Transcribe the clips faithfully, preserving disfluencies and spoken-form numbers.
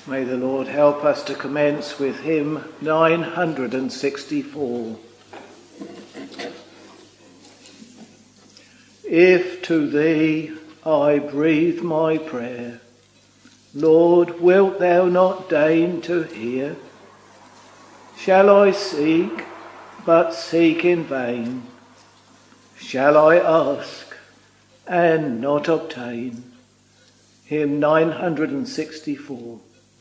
May the Lord help us to commence with hymn nine hundred sixty-four. If to thee I breathe my prayer, Lord, wilt thou not deign to hear? Shall I seek, but seek in vain? Shall I ask, and not obtain? Hymn nine hundred sixty-four.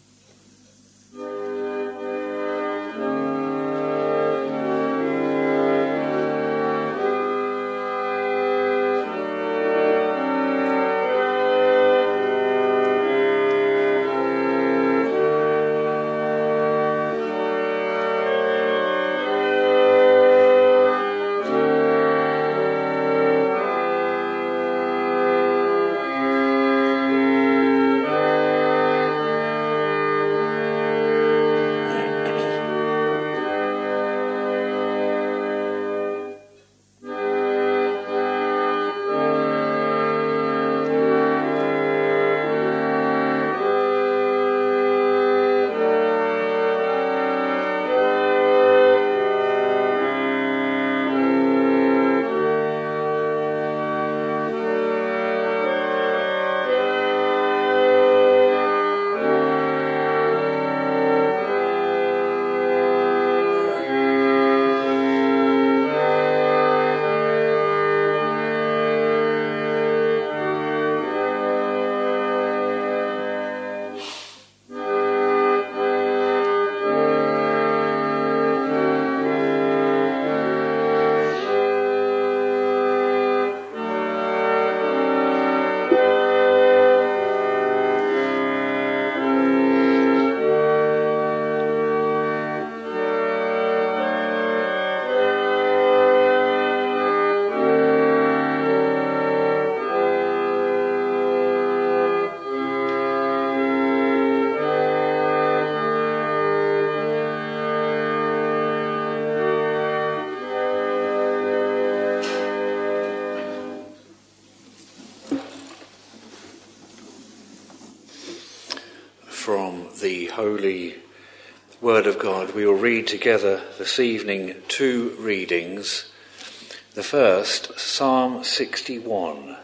From the Holy Word of God, we will read together this evening two readings. The first, Psalm sixty-one.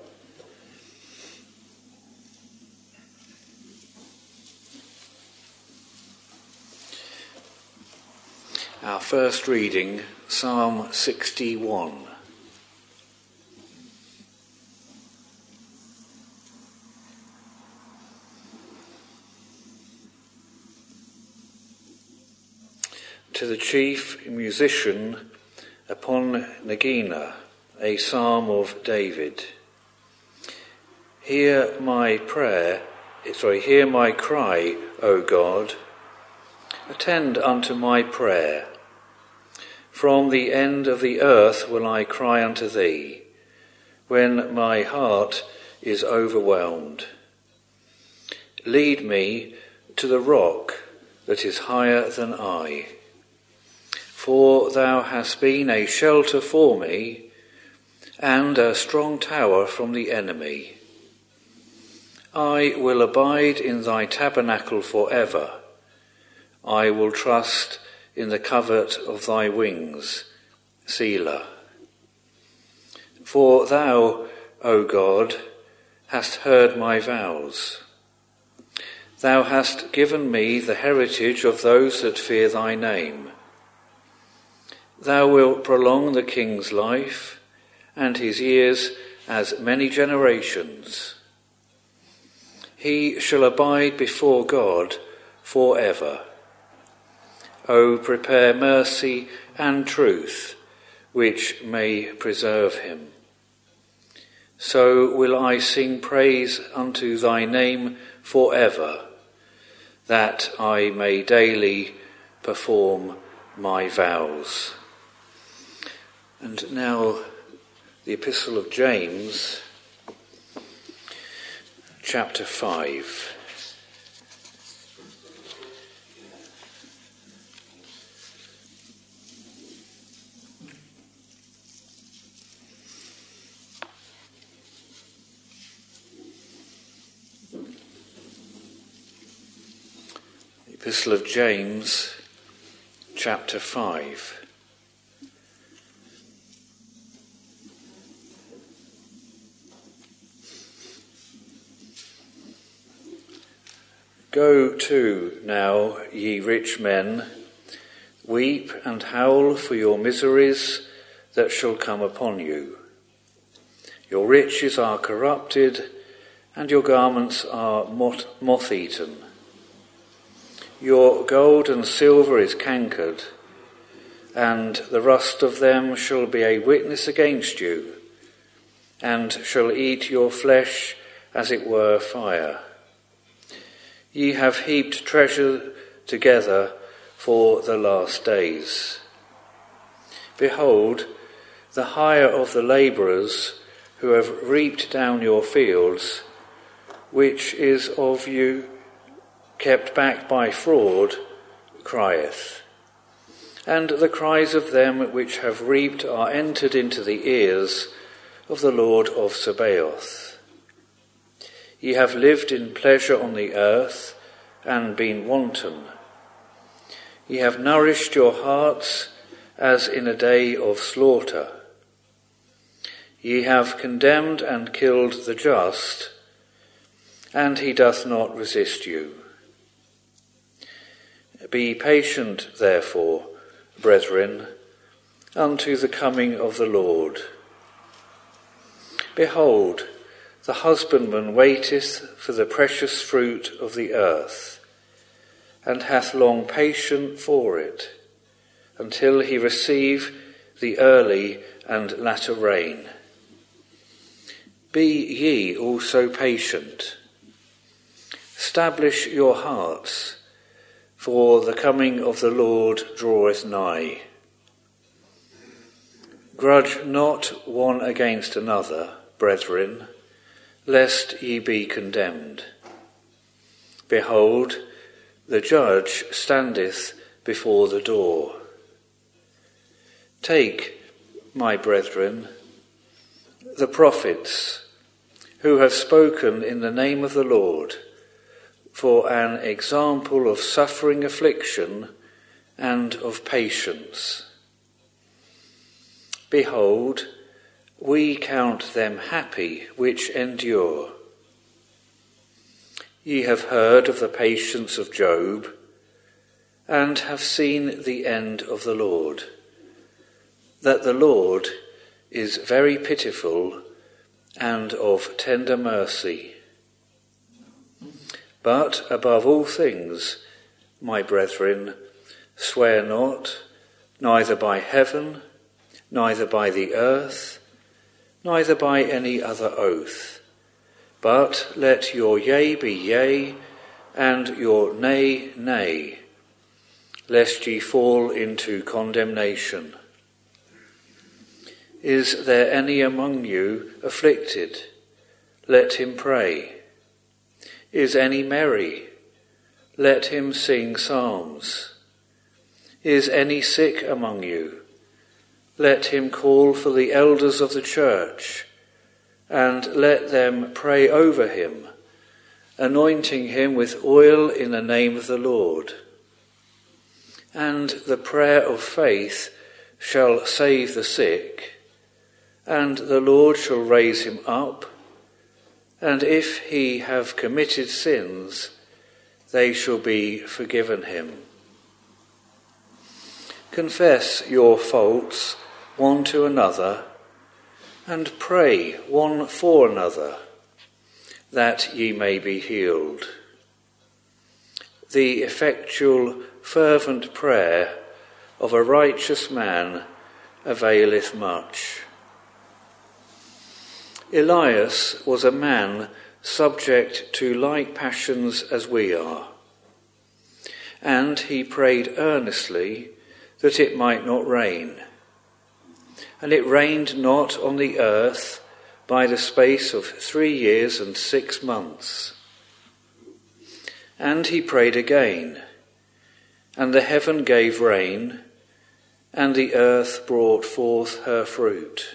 Our first reading, Psalm sixty-one. To the chief musician upon Nagina, a psalm of David. Hear my prayer, sorry, hear my cry, O God. Attend unto my prayer. From the end of the earth will I cry unto thee, when my heart is overwhelmed. Lead me to the rock that is higher than I. For thou hast been a shelter for me, and a strong tower from the enemy. I will abide in thy tabernacle for ever. I will trust in the covert of thy wings, Selah. For thou, O God, hast heard my vows. Thou hast given me the heritage of those that fear thy name. Thou wilt prolong the king's life, and his years as many generations. He shall abide before God for ever. O prepare mercy and truth, which may preserve him. So will I sing praise unto thy name for ever, that I may daily perform my vows. And now the Epistle of James, chapter five. Epistle of James, chapter five. Go to now, ye rich men, weep and howl for your miseries that shall come upon you. Your riches are corrupted, and your garments are moth-eaten. Your gold and silver is cankered, and the rust of them shall be a witness against you, and shall eat your flesh as it were fire. Ye have heaped treasure together for the last days. Behold, the hire of the labourers who have reaped down your fields, which is of you kept back by fraud, crieth. And the cries of them which have reaped are entered into the ears of the Lord of Sabaoth. Ye have lived in pleasure on the earth, and been wanton. Ye have nourished your hearts as in a day of slaughter. Ye have condemned and killed the just, and he doth not resist you. Be patient, therefore, brethren, unto the coming of the Lord. Behold, the husbandman waiteth for the precious fruit of the earth, and hath long patience for it, until he receive the early and latter rain. Be ye also patient. Establish your hearts, for the coming of the Lord draweth nigh. Grudge not one against another, brethren, lest ye be condemned. Behold, the judge standeth before the door. Take, my brethren, the prophets, who have spoken in the name of the Lord, for an example of suffering affliction and of patience. Behold, we count them happy which endure. Ye have heard of the patience of Job, and have seen the end of the Lord, that the Lord is very pitiful and of tender mercy. But above all things, my brethren, swear not, neither by heaven, neither by the earth, neither by any other oath, but let your yea be yea, and your nay, nay, lest ye fall into condemnation. Is there any among you afflicted? Let him pray. Is any merry? Let him sing psalms. Is any sick among you? Let him call for the elders of the church, and let them pray over him, anointing him with oil in the name of the Lord. And the prayer of faith shall save the sick, and the Lord shall raise him up, and if he have committed sins, they shall be forgiven him. Confess your faults one to another, and pray one for another, that ye may be healed. The effectual, fervent prayer of a righteous man availeth much. Elias was a man subject to like passions as we are, and he prayed earnestly that it might not rain. And it rained not on the earth by the space of three years and six months. And he prayed again, and the heaven gave rain, and the earth brought forth her fruit.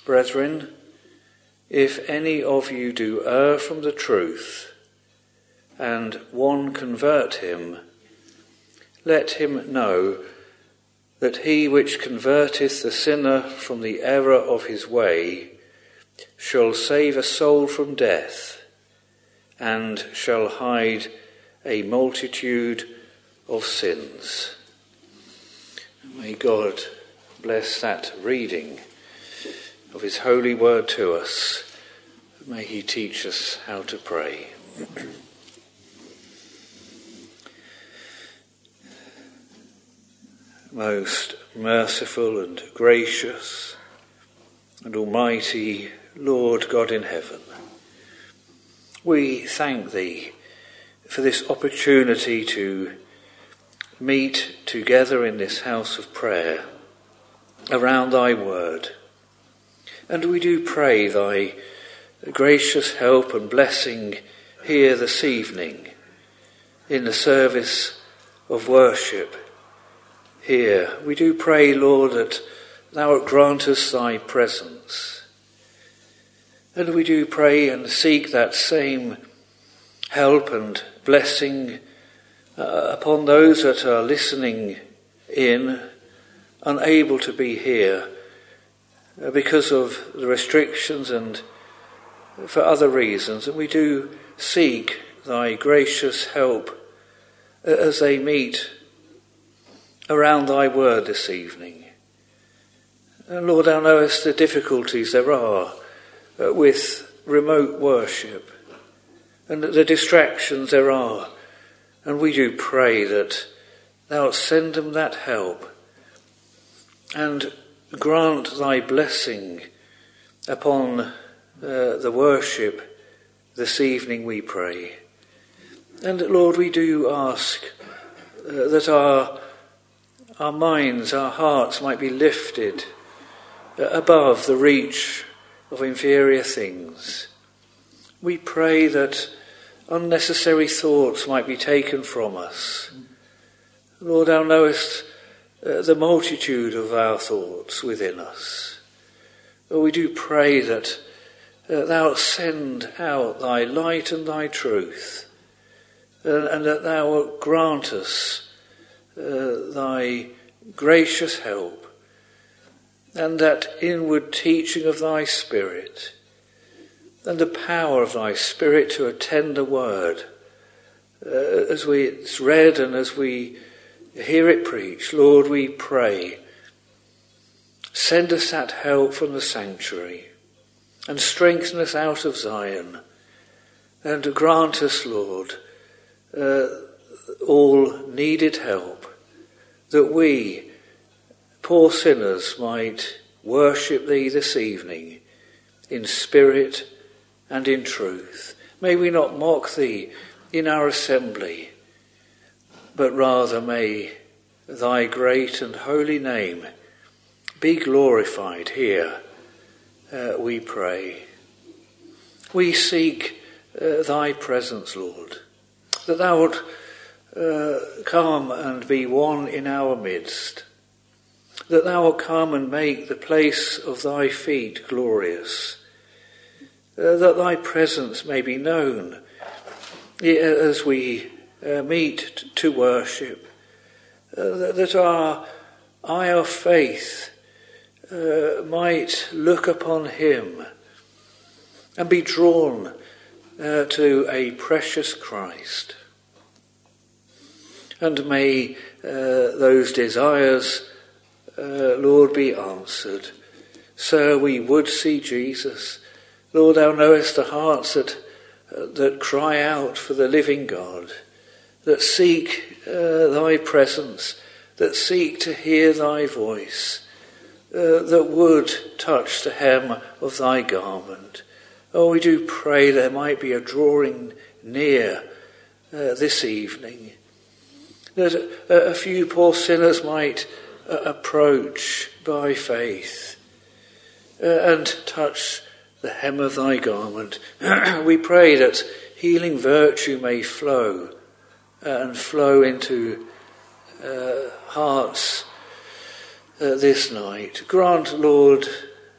Brethren, if any of you do err from the truth, and one convert him, let him know that he which converteth the sinner from the error of his way shall save a soul from death, and shall hide a multitude of sins. May God bless that reading of his holy word to us. May he teach us how to pray. Most merciful and gracious and almighty Lord God in heaven, we thank thee for this opportunity to meet together in this house of prayer around thy word. And we do pray thy gracious help and blessing here this evening in the service of worship. Here we do pray, Lord, that thou wilt grant us thy presence. And we do pray and seek that same help and blessing uh, upon those that are listening in, unable to be here uh, because of the restrictions and for other reasons. And we do seek thy gracious help uh, as they meet around thy word this evening. And Lord, thou knowest the difficulties there are uh, with remote worship and the distractions there are. And we do pray that thou wilt send them that help and grant thy blessing upon uh, the worship this evening, we pray. And Lord, we do ask uh, that our Our minds, our hearts might be lifted above the reach of inferior things. We pray that unnecessary thoughts might be taken from us. Lord, thou knowest uh, the multitude of our thoughts within us. But we do pray that uh, thou wilt send out thy light and thy truth, and, and that thou wilt grant us Uh, thy gracious help, and that inward teaching of thy Spirit, and the power of thy Spirit to attend the word, uh, as we it's read and as we hear it preached. Lord, we pray, send us that help from the sanctuary, and strengthen us out of Zion, and grant us, Lord, uh, all needed help, that we, poor sinners, might worship thee this evening in spirit and in truth. May we not mock thee in our assembly, but rather may thy great and holy name be glorified here, uh, we pray. We seek uh, thy presence, Lord, that thou wilt Uh, come and be one in our midst, that thou wilt come and make the place of thy feet glorious, uh, that thy presence may be known as we uh, meet t- to worship, uh, that, that our eye of faith uh, might look upon him and be drawn uh, to a precious Christ. And may uh, those desires, uh, Lord, be answered. Sir, we would see Jesus. Lord, thou knowest the hearts that uh, that cry out for the living God, that seek uh, thy presence, that seek to hear thy voice, uh, that would touch the hem of thy garment. Oh, we do pray there might be a drawing near uh, this evening, that a, a few poor sinners might uh, approach by faith uh, and touch the hem of thy garment. We pray that healing virtue may flow uh, and flow into uh, hearts uh, this night. Grant, Lord,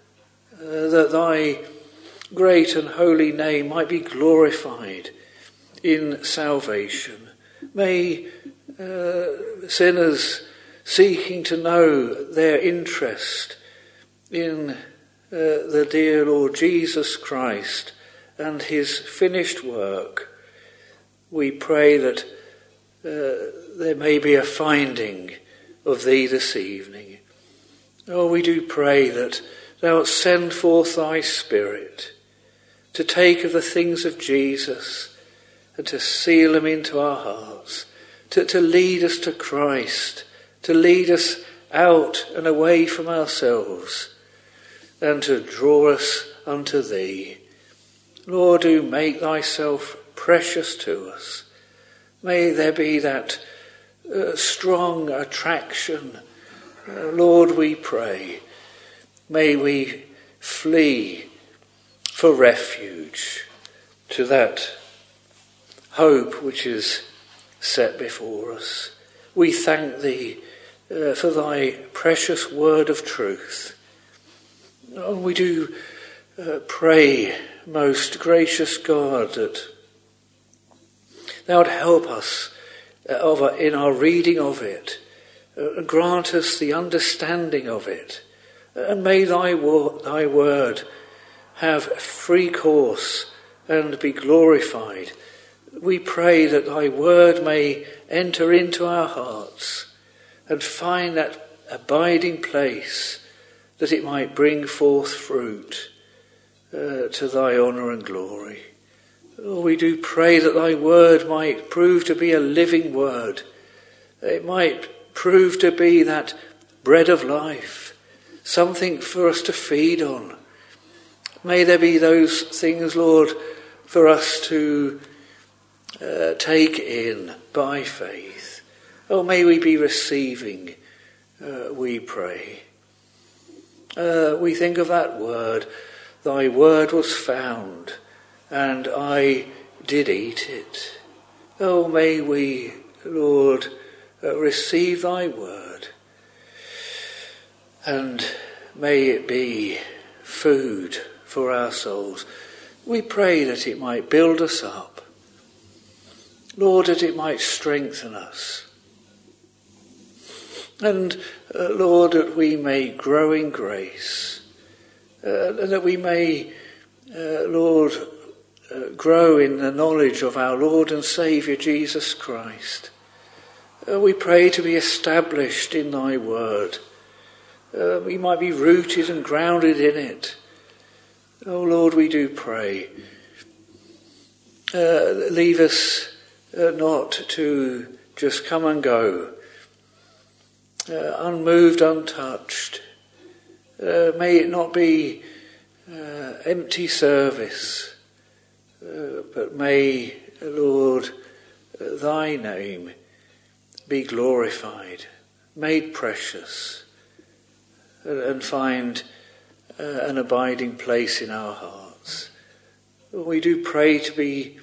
uh, that thy great and holy name might be glorified in salvation. May uh, sinners seeking to know their interest in uh, the dear Lord Jesus Christ and his finished work, we pray that uh, there may be a finding of thee this evening. Oh, we do pray that thou wilt send forth thy Spirit to take of the things of Jesus and to seal them into our hearts, to, to lead us to Christ, to lead us out and away from ourselves, and to draw us unto thee. Lord, do make thyself precious to us. May there be that uh, strong attraction. Uh, Lord, we pray. May we flee for refuge to that hope which is set before us. We thank thee uh, for thy precious word of truth. And we do uh, pray, most gracious God, that thou would help us uh, of, in our reading of it, uh, and grant us the understanding of it, and may thy, wo- thy word have free course and be glorified. We pray that thy word may enter into our hearts and find that abiding place, that it might bring forth fruit uh, to thy honour and glory. Oh, we do pray that thy word might prove to be a living word. It might prove to be that bread of life, something for us to feed on. May there be those things, Lord, for us to uh, take in by faith. Oh, may we be receiving, uh, we pray. Uh, we think of that word, thy word was found, and I did eat it. Oh, may we, Lord, uh, receive thy word, and may it be food for our souls. We pray that it might build us up. Lord, that it might strengthen us. And, uh, Lord, that we may grow in grace. Uh, and that we may, uh, Lord, uh, grow in the knowledge of our Lord and Saviour Jesus Christ. Uh, we pray to be established in thy word. Uh, we might be rooted and grounded in it. Oh, Lord, we do pray. Uh, leave us uh, not to just come and go, uh, unmoved, untouched. Uh, may it not be uh, empty service, uh, but may, Lord, uh, thy name be glorified, made precious, and, and find Uh, an abiding place in our hearts. We do pray to be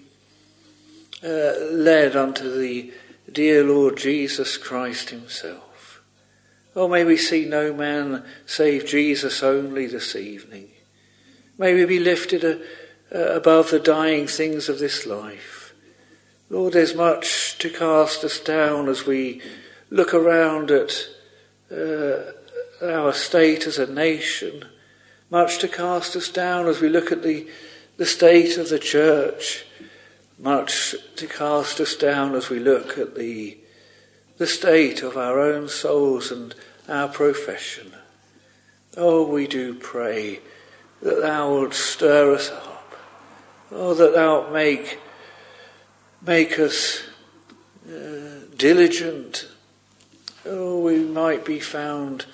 uh, led unto the dear Lord Jesus Christ himself. Oh, may we see no man save Jesus only this evening. May we be lifted uh, uh, above the dying things of this life. Lord, there's much to cast us down as we look around at uh, our state as a nation. Much to cast us down as we look at the, the state of the church. Much to cast us down as we look at the, the state of our own souls and our profession. Oh, we do pray that thou wilt stir us up. Oh, that thou wilt make, make us uh, diligent. Oh, we might be found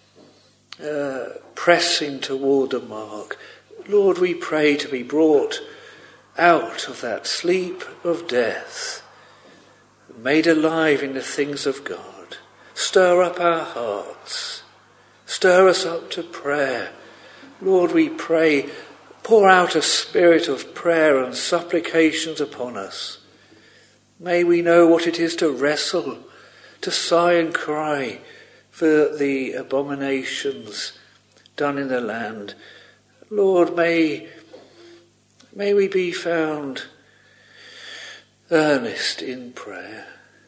Uh, pressing toward the mark. Lord, we pray to be brought out of that sleep of death, made alive in the things of God. Stir up our hearts. Stir us up to prayer. Lord, we pray, pour out a spirit of prayer and supplications upon us. May we know what it is to wrestle, to sigh and cry for the abominations done in the land. Lord, may, may we be found earnest in prayer,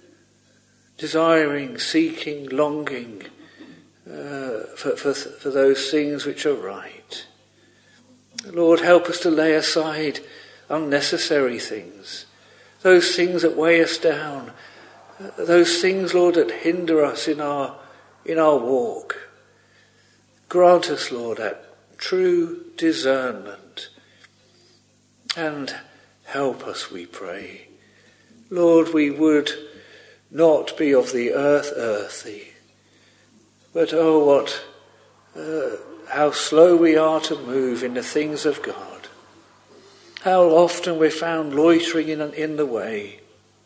desiring, seeking, longing uh, for, for, for those things which are right. Lord, help us to lay aside unnecessary things, those things that weigh us down, uh, those things, Lord, that hinder us in our in our walk. Grant us, Lord, that true discernment, and help us, we pray. Lord, we would not be of the earth earthy, but oh, what, uh, how slow we are to move in the things of God. How often we're found loitering in, in the way.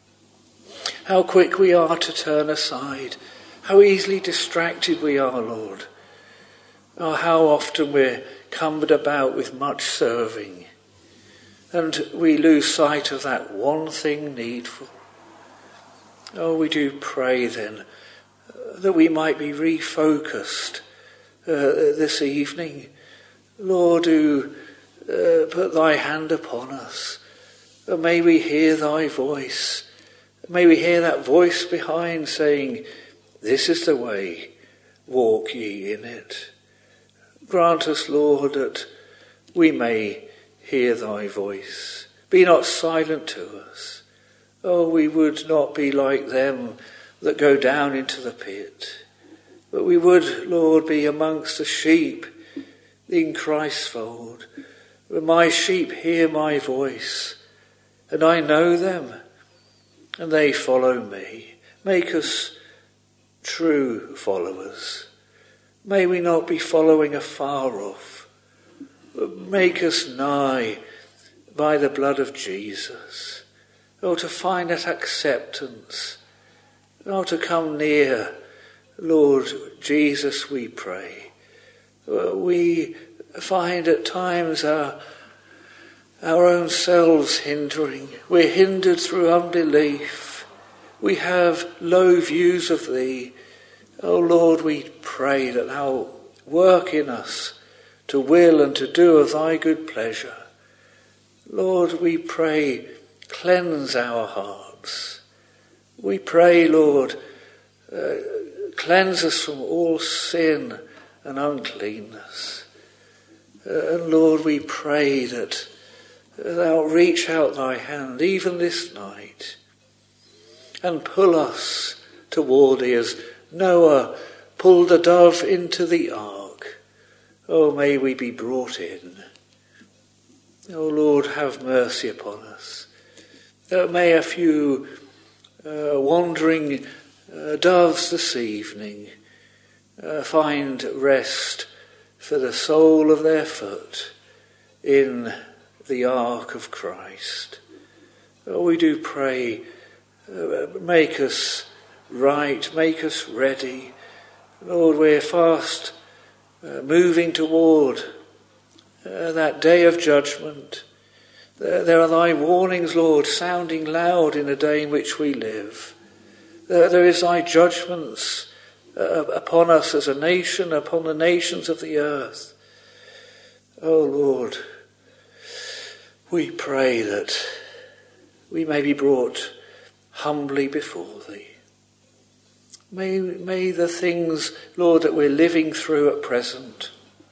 How quick we are to turn aside. How easily distracted we are, Lord. Oh, how often we're cumbered about with much serving, and we lose sight of that one thing needful. Oh, we do pray then uh, that we might be refocused uh, this evening. Lord, do uh, put thy hand upon us. And may we hear thy voice. May we hear that voice behind saying, "This is the way, walk ye in it." Grant us, Lord, that we may hear thy voice. Be not silent to us. Oh, we would not be like them that go down into the pit, but we would, Lord, be amongst the sheep in Christ's fold. My sheep hear my voice, and I know them, and they follow me. Make us true followers. May we not be following afar off, but make us nigh by the blood of Jesus. Oh, to find that acceptance. Oh, to come near. Lord Jesus, we pray. We find at times our, our own selves hindering. We're hindered through unbelief. We have low views of thee. Oh Lord, we pray that thou work in us to will and to do of thy good pleasure. Lord, we pray, cleanse our hearts. We pray, Lord, uh, cleanse us from all sin and uncleanness. Uh, and Lord, we pray that thou reach out thy hand even this night and pull us toward thee as Noah pulled the dove into the ark. Oh, may we be brought in. Oh, Lord, have mercy upon us. Uh, may a few uh, wandering uh, doves this evening uh, find rest for the sole of their foot in the ark of Christ. Oh, we do pray, uh, make us right, make us ready. Lord, we're fast uh, moving toward uh, that day of judgment. There, there are thy warnings, Lord, sounding loud in the day in which we live. There, there is thy judgments uh, upon us as a nation, upon the nations of the earth. Oh, Lord, we pray that we may be brought humbly before thee. May, may the things, Lord, that we're living through at present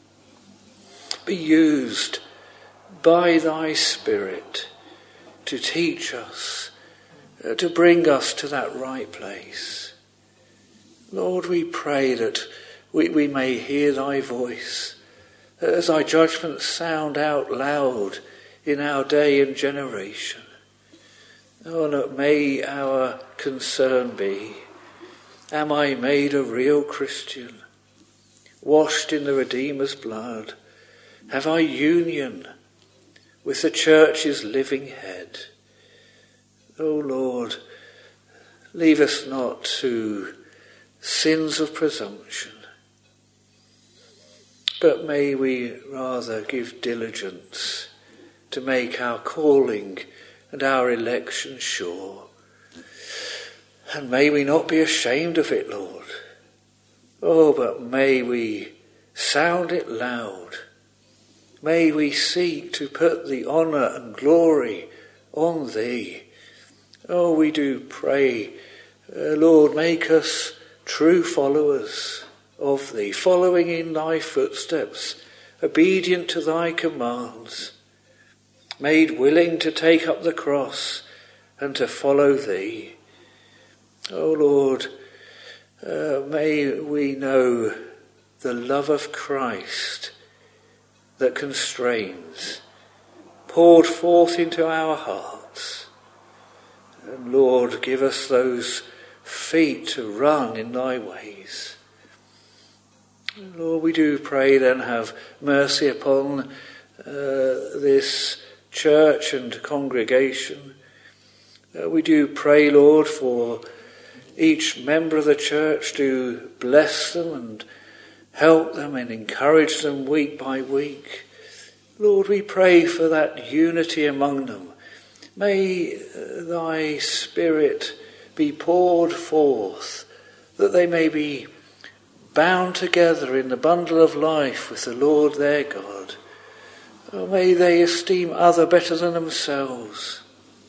be used by thy Spirit to teach us, uh, to bring us to that right place. Lord, we pray that we, we may hear thy voice, as thy judgments sound out loud in our day and generation. Oh, and may our concern be, am I made a real Christian, washed in the Redeemer's blood? Have I union with the church's living head? O Lord, leave us not to sins of presumption, but may we rather give diligence to make our calling and our election sure. And may we not be ashamed of it, Lord. Oh, but may we sound it loud. May we seek to put the honour and glory on thee. Oh, we do pray, uh, Lord, make us true followers of thee, following in thy footsteps, obedient to thy commands, made willing to take up the cross and to follow thee. Oh Lord, uh, may we know the love of Christ that constrains, poured forth into our hearts. And Lord, give us those feet to run in thy ways. Lord, we do pray then, have mercy upon uh, this church and congregation. Uh, we do pray, Lord, for each member of the church, to bless them and help them and encourage them week by week. Lord, we pray for that unity among them. May uh, thy Spirit be poured forth, that they may be bound together in the bundle of life with the Lord their God. Oh, may they esteem other better than themselves.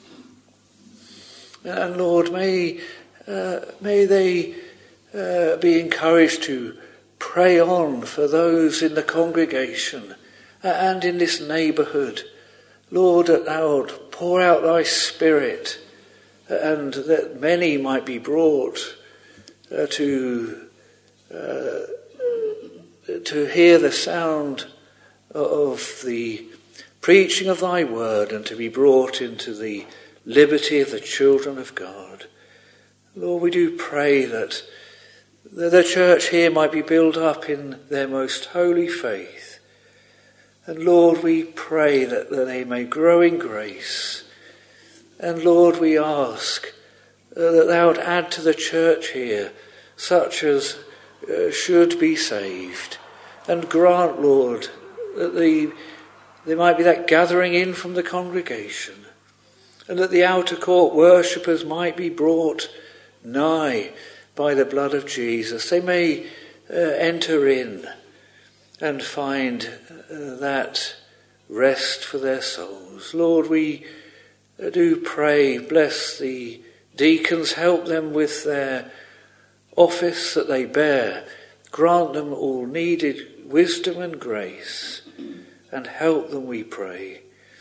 And Lord, may uh, may they uh, be encouraged to pray on for those in the congregation and in this neighbourhood. Lord, that thou would pour out thy Spirit, and that many might be brought uh, to uh, to hear the sound of the preaching of thy word, and to be brought into the liberty of the children of God. Lord, we do pray that the church here might be built up in their most holy faith. And Lord, we pray that they may grow in grace. And Lord, we ask uh, that thou would add to the church here such as uh, should be saved. And grant, Lord, that the, there might be that gathering in from the congregation, and that the outer court worshippers might be brought nigh by the blood of Jesus. They may uh, enter in and find uh, that rest for their souls. Lord, we uh, do pray, bless the deacons, help them with their office that they bear. Grant them all needed wisdom and grace, and help them, we pray.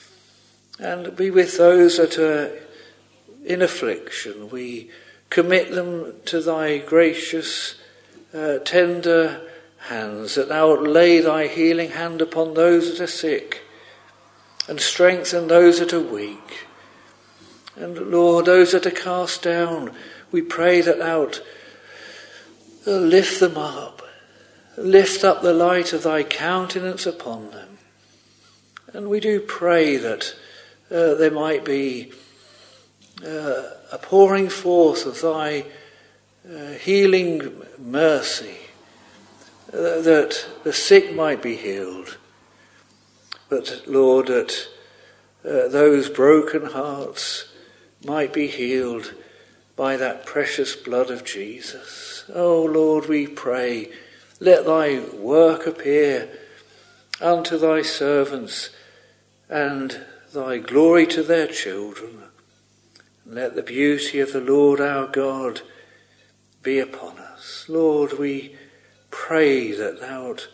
And be with those that are in affliction. We commit them to thy gracious, uh, tender hands, that thou wilt lay thy healing hand upon those that are sick, and strengthen those that are weak. And Lord, those that are cast down, we pray that thou wilt uh, lift them up, lift up the light of thy countenance upon them. And we do pray that uh, there might be uh, a pouring forth of thy uh, healing mercy, uh, that the sick might be healed. But Lord, that uh, those broken hearts might be healed by that precious blood of Jesus. Oh Lord, we pray, let thy work appear unto thy servants, and thy glory to their children. Let the beauty of the Lord our God be upon us. Lord, we pray that thou wilt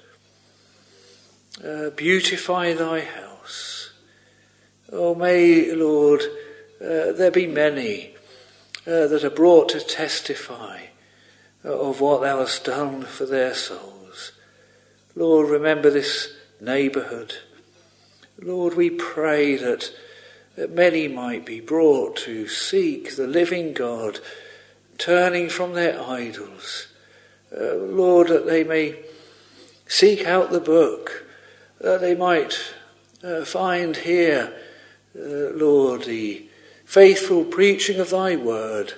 uh, beautify thy house. Oh, may, Lord, uh, there be many uh, that are brought to testify of what thou hast done for their souls. Lord, remember this neighbourhood. Lord, we pray that, that many might be brought to seek the living God, turning from their idols. Uh, Lord, that they may seek out the book, that they might uh, find here, uh, Lord, the faithful preaching of thy word,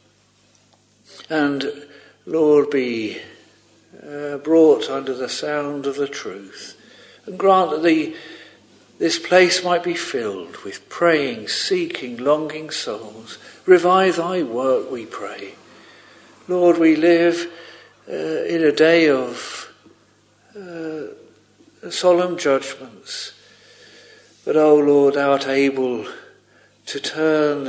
and, Lord, be uh, brought under the sound of the truth. And grant that the this place might be filled with praying, seeking, longing souls. Revive thy work, we pray. Lord, we live uh, in a day of uh, solemn judgments. But, oh Lord, thou art able to turn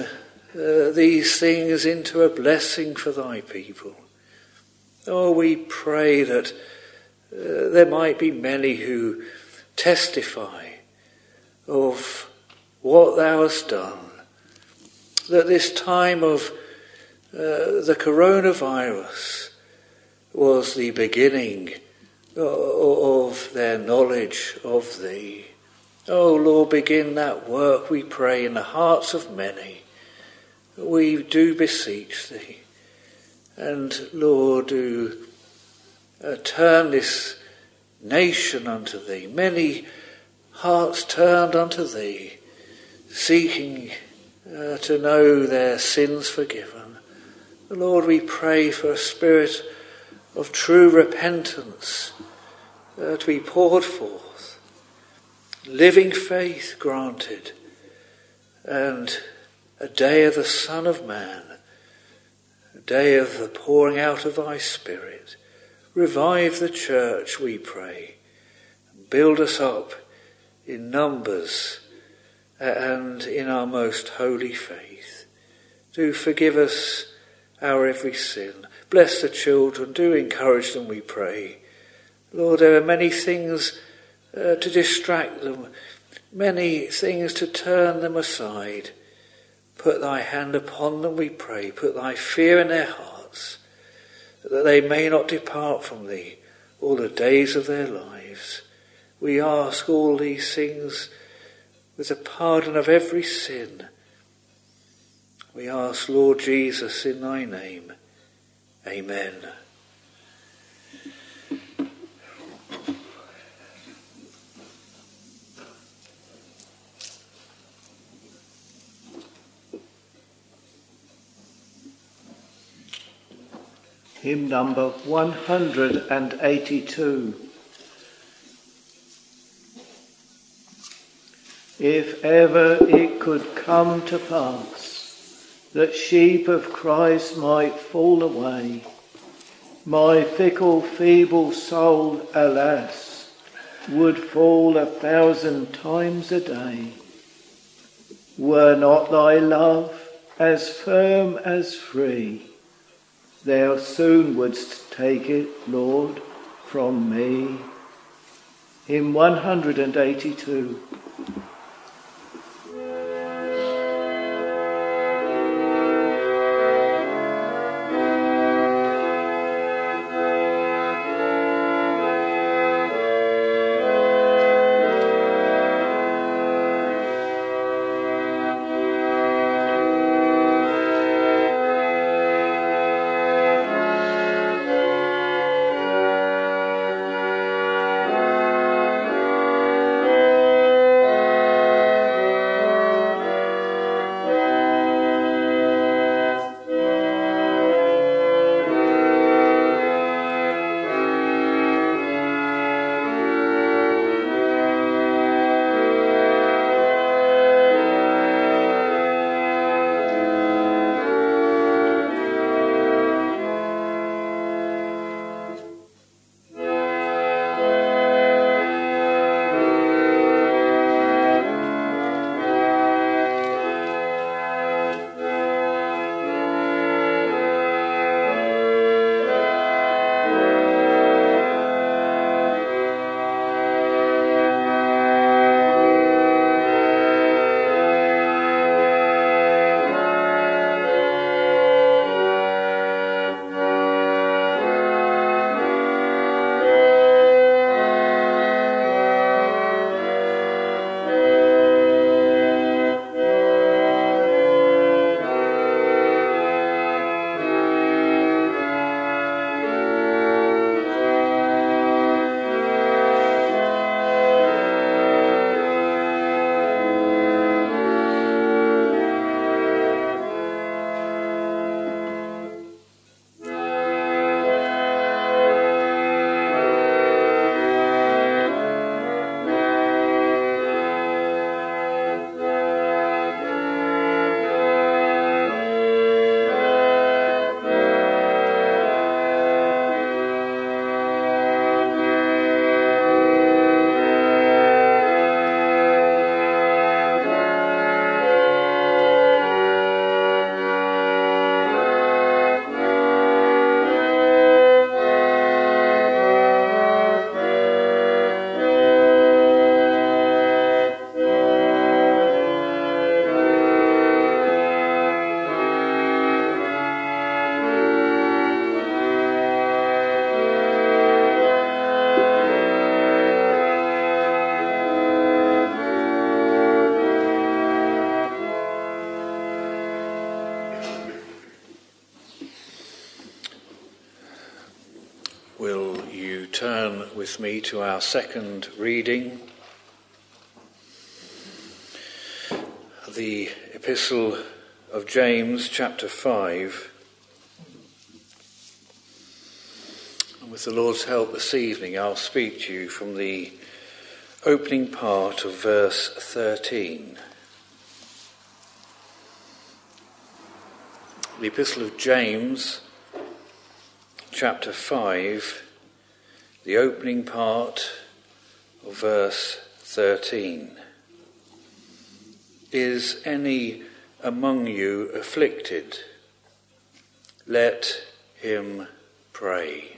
uh, these things into a blessing for thy people. Oh, we pray that uh, there might be many who testify of what thou hast done, that this time of uh, the coronavirus was the beginning of their knowledge of thee. Oh Lord, begin that work, we pray, in the hearts of many. We do beseech thee. And Lord, do uh, turn this nation unto thee. Many hearts turned unto thee, seeking uh, to know their sins forgiven. Lord, we pray for a spirit of true repentance uh, to be poured forth, living faith granted, and a day of the Son of Man, a day of the pouring out of thy Spirit. Revive the church, we pray, and build us up in numbers and in our most holy faith. Do forgive us our every sin. Bless the children, do encourage them, we pray. Lord, there are many things uh, to distract them, many things to turn them aside. Put thy hand upon them, we pray. Put thy fear in their hearts, that they may not depart from thee all the days of their lives. We ask all these things with the pardon of every sin. We ask, Lord Jesus, in thy name. Amen. Hymn number one hundred eighty-two. If ever it could come to pass that sheep of Christ might fall away, my fickle, feeble soul, alas, would fall a thousand times a day. Were not thy love as firm as free, thou soon wouldst take it, Lord, from me. Hymn one hundred eighty-two. turn with me to our second reading, the Epistle of James, chapter five. And with the Lord's help this evening, I'll speak to you from the opening part of verse thirteen. The Epistle of James, chapter five, the opening part of verse thirteen. Is any among you afflicted? Let him pray.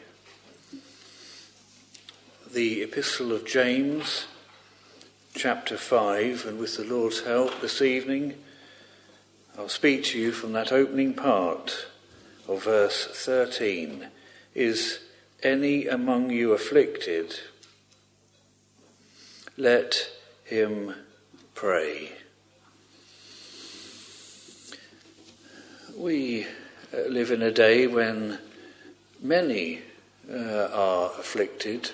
The Epistle of James, chapter five, and with the Lord's help this evening, I'll speak to you from that opening part of verse thirteen. Is any among you afflicted? Let him pray. We uh, live in a day when many uh, are afflicted.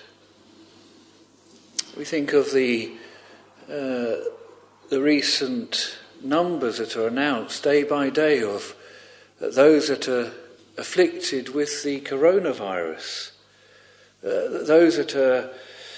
We think of the uh, the recent numbers that are announced day by day of uh, those that are afflicted with the coronavirus, uh, those that are,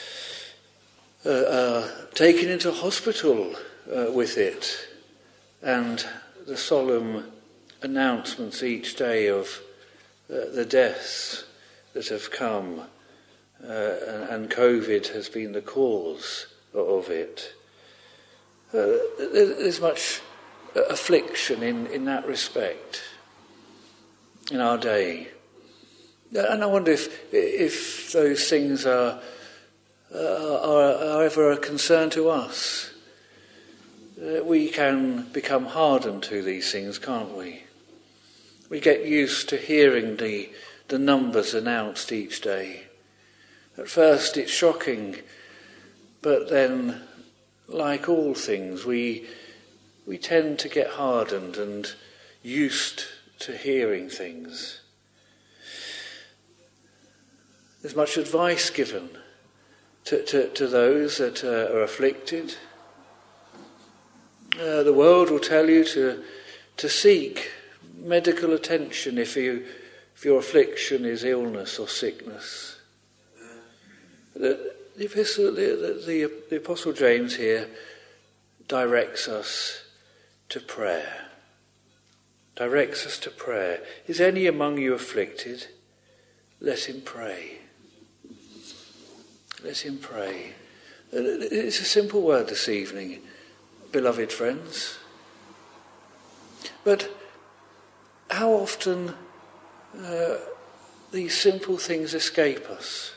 uh, are taken into hospital uh, with it, and the solemn announcements each day of uh, the deaths that have come, uh, and, and COVID has been the cause of it. Uh, there's much affliction in, in that respect in our day. And I wonder if if those things are, uh, are, are ever a concern to us. Uh, we can become hardened to these things, can't we? We get used to hearing the, the numbers announced each day. At first it's shocking, but then, like all things, we we tend to get hardened and used to hearing things. There's much advice given to, to, to those that uh, are afflicted. Uh, the world will tell you to to seek medical attention if you if your affliction is illness or sickness. The, the, epistle, the, the, the Apostle James here directs us to prayer. Directs us to prayer. Is any among you afflicted? Let him pray. Let him pray. It's a simple word this evening, beloved friends. But how often uh, these simple things escape us?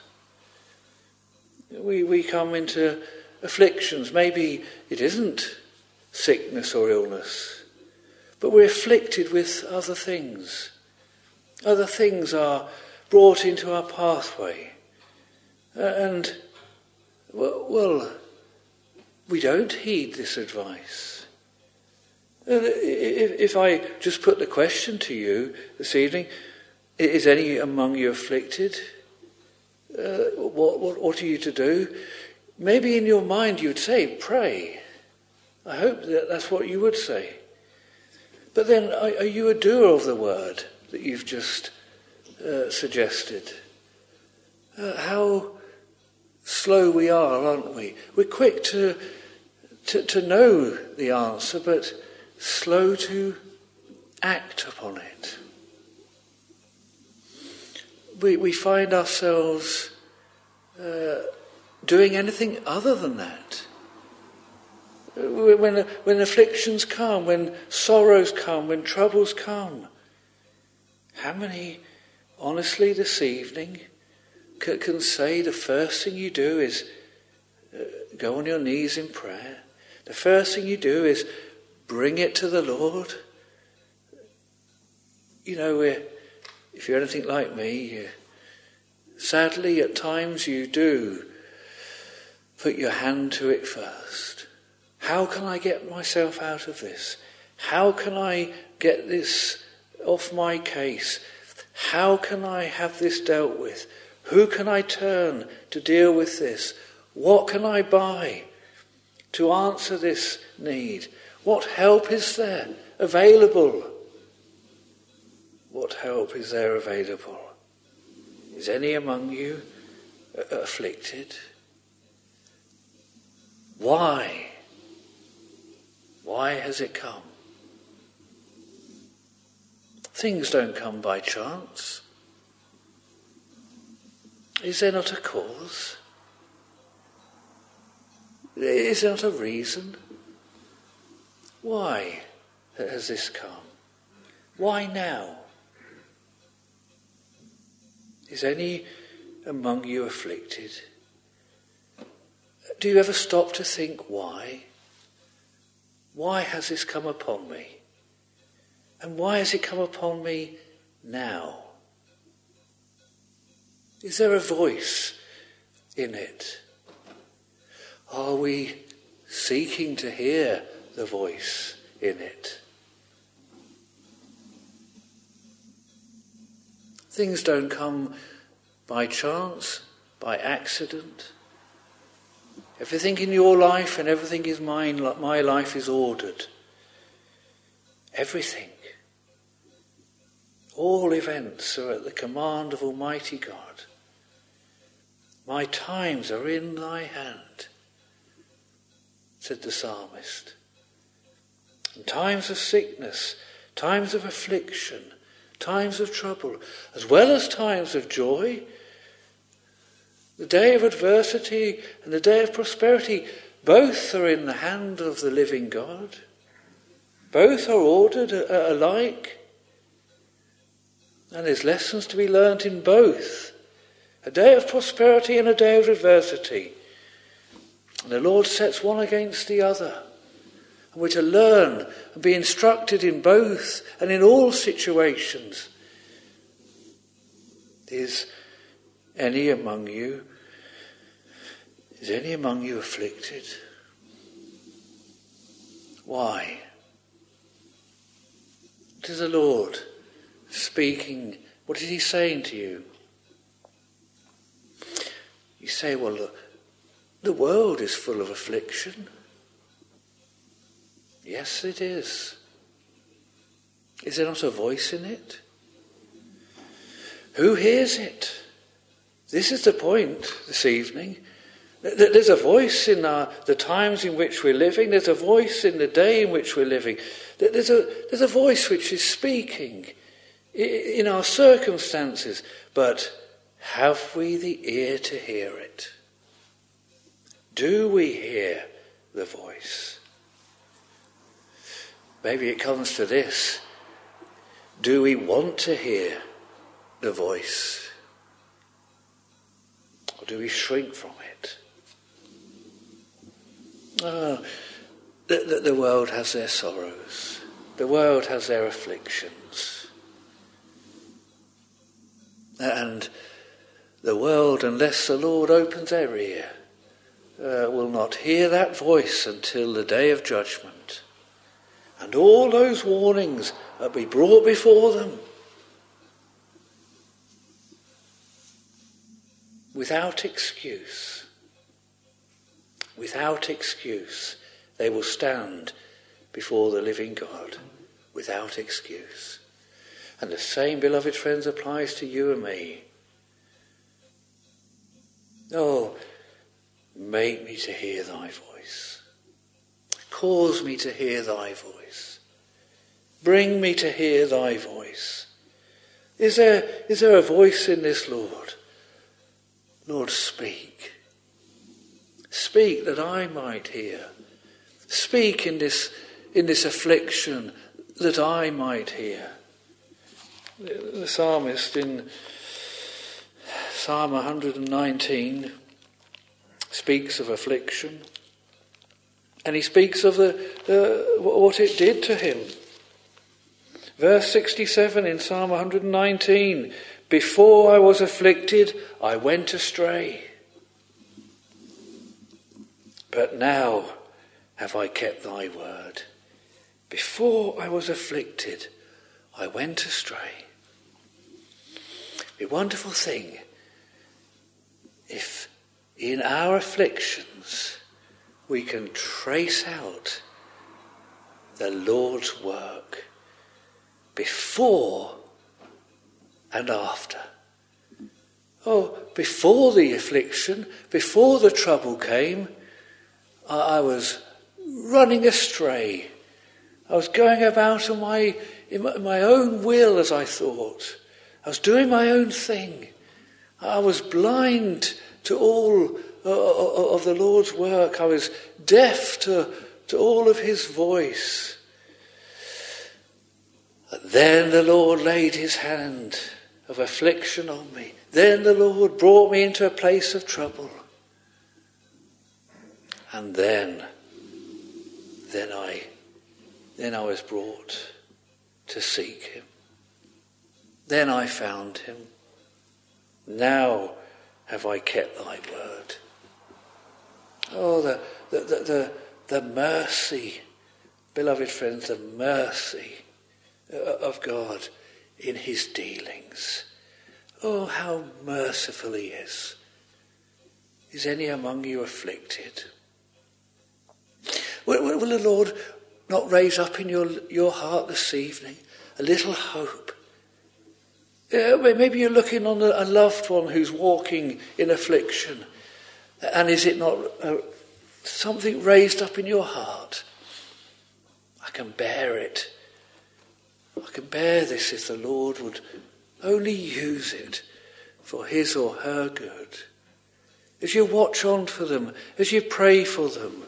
We we come into afflictions. Maybe it isn't sickness or illness, but we're afflicted with other things. Other things are brought into our pathway. Uh, and, well, well, we don't heed this advice. Uh, if, if I just put the question to you this evening, is any among you afflicted? Uh, what, what, what are you to do? Maybe in your mind you'd say, pray. I hope that that's what you would say. But then, are, are you a doer of the word that you've just uh, suggested? Uh, how slow we are, aren't we? We're quick to, to to know the answer, but slow to act upon it. We we find ourselves uh, doing anything other than that. When when afflictions come, when sorrows come, when troubles come, how many, honestly, this evening, can, can say the first thing you do is uh, go on your knees in prayer? The first thing you do is bring it to the Lord. You know, if you're anything like me, you, sadly, at times you do put your hand to it first. How can I get myself out of this? How can I get this off my case? How can I have this dealt with? Who can I turn to deal with this? What can I buy to answer this need? What help is there available? What help is there available? Is any among you afflicted? Why? Why has it come? Things don't come by chance. Is there not a cause? Is there not a reason? Why has this come? Why now? Is any among you afflicted? Do you ever stop to think why? Why has this come upon me? And why has it come upon me now? Is there a voice in it? Are we seeking to hear the voice in it? Things don't come by chance, by accident. Everything in your life and everything in mine, my life is ordered. Everything. All events are at the command of Almighty God. My times are in thy hand, said the psalmist. In times of sickness, times of affliction, times of trouble, as well as times of joy, the day of adversity and the day of prosperity, both are in the hand of the living God. Both are ordered alike. And there's lessons to be learnt in both. A day of prosperity and a day of adversity. And the Lord sets one against the other. And we're to learn and be instructed in both and in all situations. Is any among you, is any among you afflicted? Why? What is the Lord speaking? What is he saying to you? You say, well, the, the world is full of affliction. Yes, it is. Is there not a voice in it? Who hears it? This is the point this evening. There's a voice in our, the times in which we're living. There's a voice in the day in which we're living. There's a, there's a voice which is speaking in our circumstances. But have we the ear to hear it? Do we hear the voice? Maybe it comes to this. Do we want to hear the voice? Or do we shrink from it? Oh, the, the, the world has their sorrows. The world has their afflictions. And the world, unless the Lord opens their ear, uh, will not hear that voice until the day of judgment. And all those warnings will be brought before them. Without excuse. Without excuse. They will stand before the living God. Without excuse. And the same, beloved friends, applies to you and me. Oh, make me to hear thy voice. Cause me to hear thy voice. Bring me to hear thy voice. Is there, is there a voice in this, Lord? Lord, speak. Speak that I might hear. Speak in this, in this affliction that I might hear. The, the psalmist in Psalm one nineteen speaks of affliction. And he speaks of the, the what it did to him. Verse sixty-seven in Psalm one nineteen, before I was afflicted, I went astray. But now have I kept thy word. Before I was afflicted, I went astray. A wonderful thing if in our afflictions we can trace out the Lord's work before and after. Oh, before the affliction, before the trouble came, I, I was running astray. I was going about in my, in my own will, as I thought. I was doing my own thing. I was blind to all uh, of the Lord's work. I was deaf to, to all of his voice. And then the Lord laid his hand of affliction on me. Then the Lord brought me into a place of trouble. And then, then I, then I was brought to seek him. Then I found him. Now have I kept thy word. Oh, the, the, the, the, the mercy, beloved friends, the mercy of God in his dealings. Oh, how merciful he is. Is any among you afflicted? Will, will, will the Lord not raise up in your, your heart this evening a little hope? Uh, maybe you're looking on a, a loved one who's walking in affliction. And is it not uh, something raised up in your heart? I can bear it. I can bear this if the Lord would only use it for his or her good. As you watch on for them, as you pray for them.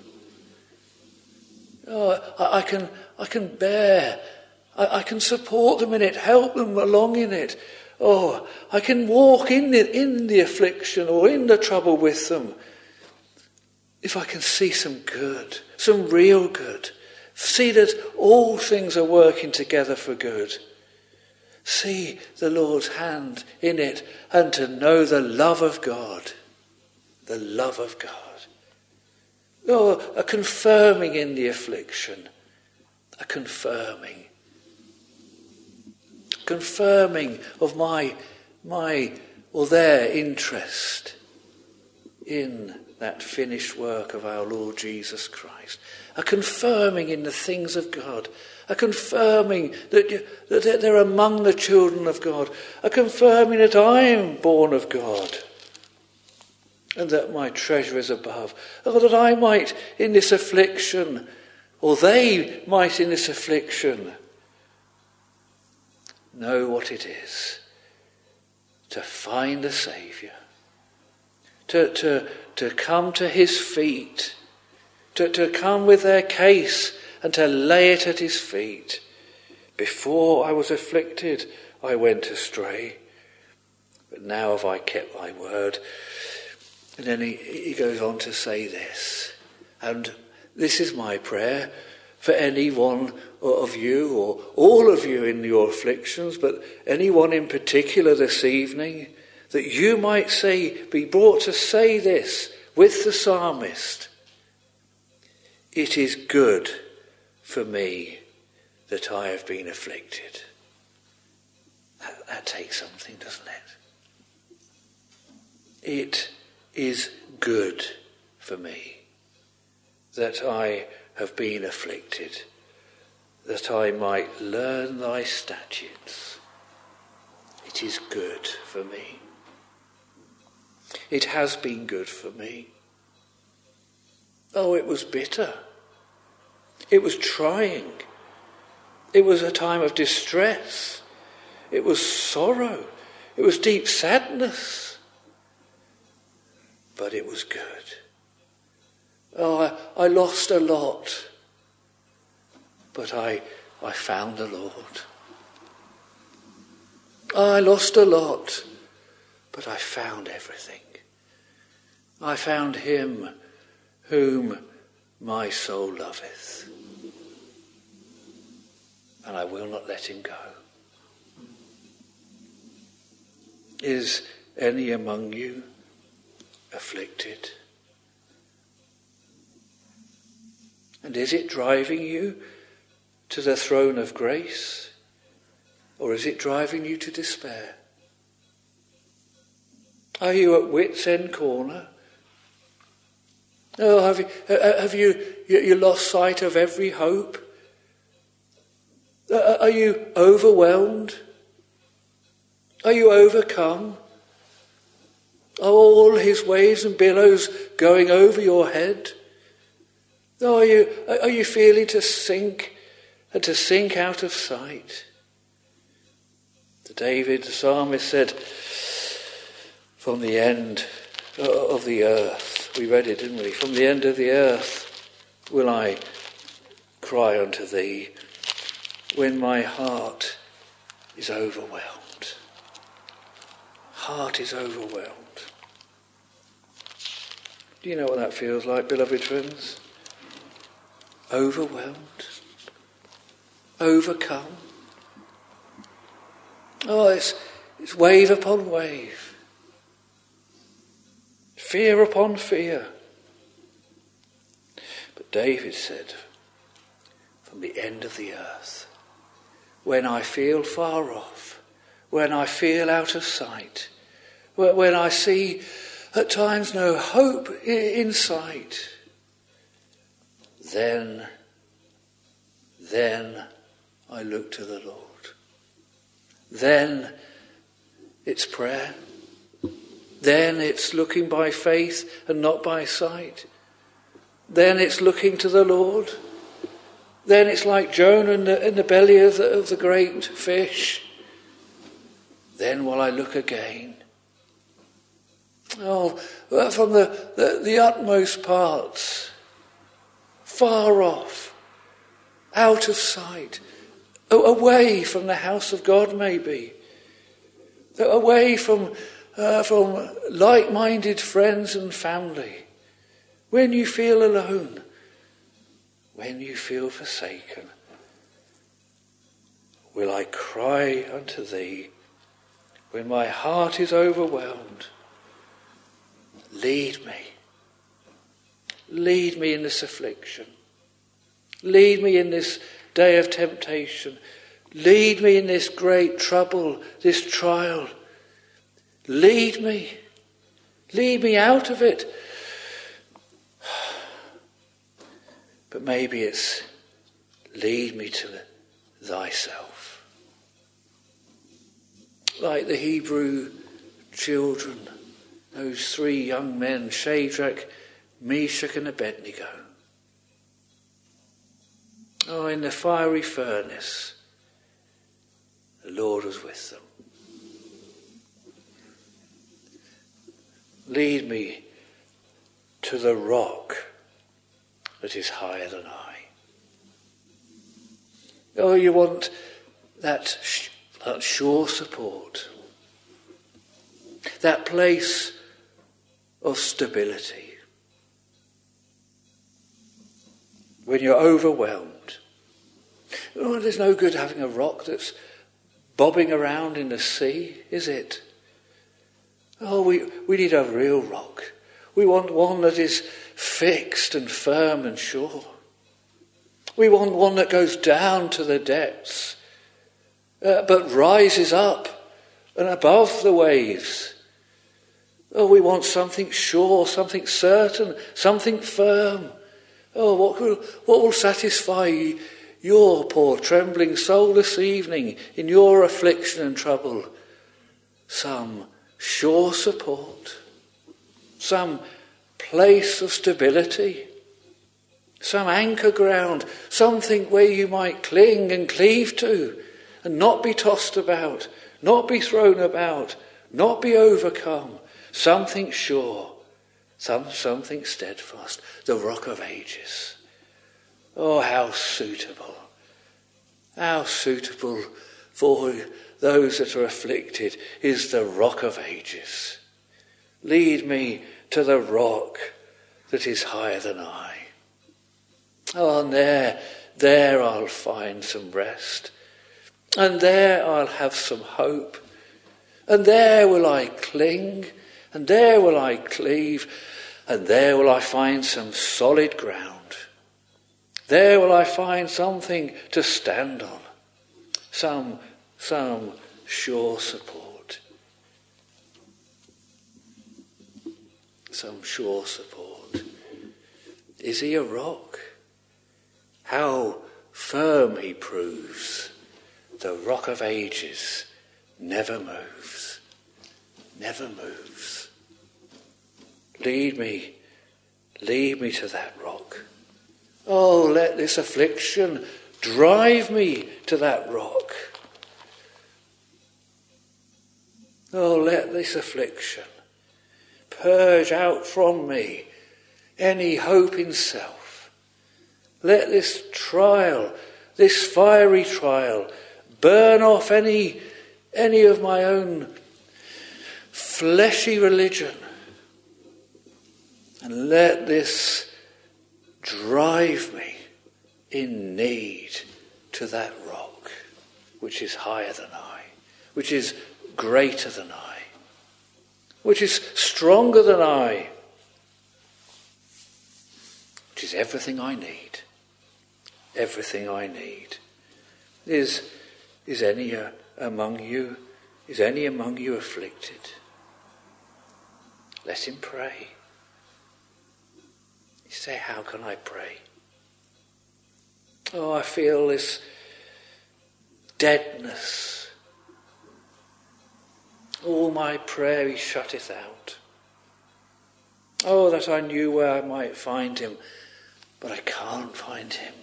Oh, I, I can I can bear, I, I can support them in it, help them along in it. Oh, I can walk in the, in the affliction or in the trouble with them. If I can see some good, some real good. See that all things are working together for good. See the Lord's hand in it and to know the love of God. The love of God. Oh, a confirming in the affliction. A confirming. Confirming of my, my or their interest in that finished work of our Lord Jesus Christ. A confirming in the things of God. A confirming that, you, that they're among the children of God. A confirming that I am born of God. And that my treasure is above. Or that I might in this affliction, or they might in this affliction, know what it is to find a Saviour. To, to, to come to his feet. To, to come with their case and to lay it at his feet. Before I was afflicted, I went astray. But now have I kept thy word. And then he, he goes on to say this. And this is my prayer for any one of you, or all of you in your afflictions, but anyone in particular this evening, that you might say, be brought to say this with the psalmist. It is good for me that I have been afflicted. That, that takes something, doesn't it? It is good for me that I have been afflicted, that I might learn thy statutes. It is good for me. It has been good for me. Oh, it was bitter. It was trying. It was a time of distress. It was sorrow. It was deep sadness. But it was good. Oh, I, I lost a lot. But I, I found the Lord. I lost a lot. But I found everything. I found him whom my soul loveth. And I will not let him go. Is any among you afflicted? And is it driving you to the throne of grace? Or is it driving you to despair? Are you at wit's end corner? Oh, have you, have you, you lost sight of every hope? Are you overwhelmed? Are you overcome? Are all his waves and billows going over your head? Are you, are you feeling to sink and to sink out of sight? The David, the psalmist, said, from the end of the earth, we read it, didn't we? From the end of the earth will I cry unto thee when my heart is overwhelmed. Heart is overwhelmed. Do you know what that feels like, beloved friends? Overwhelmed. Overcome. Oh, it's, it's wave upon wave. Fear upon fear. But David said, from the end of the earth, when I feel far off, when I feel out of sight, when I see at times no hope in sight, then, then I look to the Lord. Then it's prayer. Then it's looking by faith and not by sight. Then it's looking to the Lord. Then it's like Jonah in the, in the belly of the, of the great fish. Then will I look again. Oh, from the, the, the utmost parts, far off, out of sight, away from the house of God maybe, away from Uh, from like-minded friends and family, when you feel alone, when you feel forsaken, will I cry unto thee when my heart is overwhelmed. Lead me. Lead me in this affliction. Lead me in this day of temptation. Lead me in this great trouble, this trial. Lead me. Lead me out of it. But maybe it's lead me to thyself. Like the Hebrew children, those three young men, Shadrach, Meshach and Abednego. Oh, in the fiery furnace, the Lord was with them. Lead me to the rock that is higher than I. Oh, you want that, sh- that sure support, that place of stability. When you're overwhelmed, oh, there's no good having a rock that's bobbing around in the sea, is it? Oh, we, we need a real rock. We want one that is fixed and firm and sure. We want one that goes down to the depths, uh, but rises up and above the waves. Oh, we want something sure, something certain, something firm. Oh, what will, what will satisfy your poor trembling soul this evening in your affliction and trouble? Some sure support, some place of stability, some anchor ground, something where you might cling and cleave to and not be tossed about, not be thrown about, not be overcome, something sure, some something steadfast, the rock of ages. Oh, how suitable, how suitable for those that are afflicted is the rock of ages. Lead me to the rock that is higher than I. Oh, and there, there I'll find some rest. And there I'll have some hope. And there will I cling. And there will I cleave. And there will I find some solid ground. There will I find something to stand on. Some, some sure support. some sure support. Is he a rock? How firm he proves. The rock of ages never moves, never moves. Lead me, lead me to that rock. Oh, let this affliction drive me to that rock. Oh, let this affliction purge out from me any hope in self. Let this trial, this fiery trial, burn off any, any of my own fleshy religion. And let this drive me in need to that rock, which is higher than I, which is greater than I, which is stronger than I, which is everything I need, everything I need. Is, is any uh, among you, is any among you afflicted? Let him pray. You say, how can I pray? Oh, I feel this deadness. All my prayer he shutteth out. Oh, that I knew where I might find him, but I can't find him.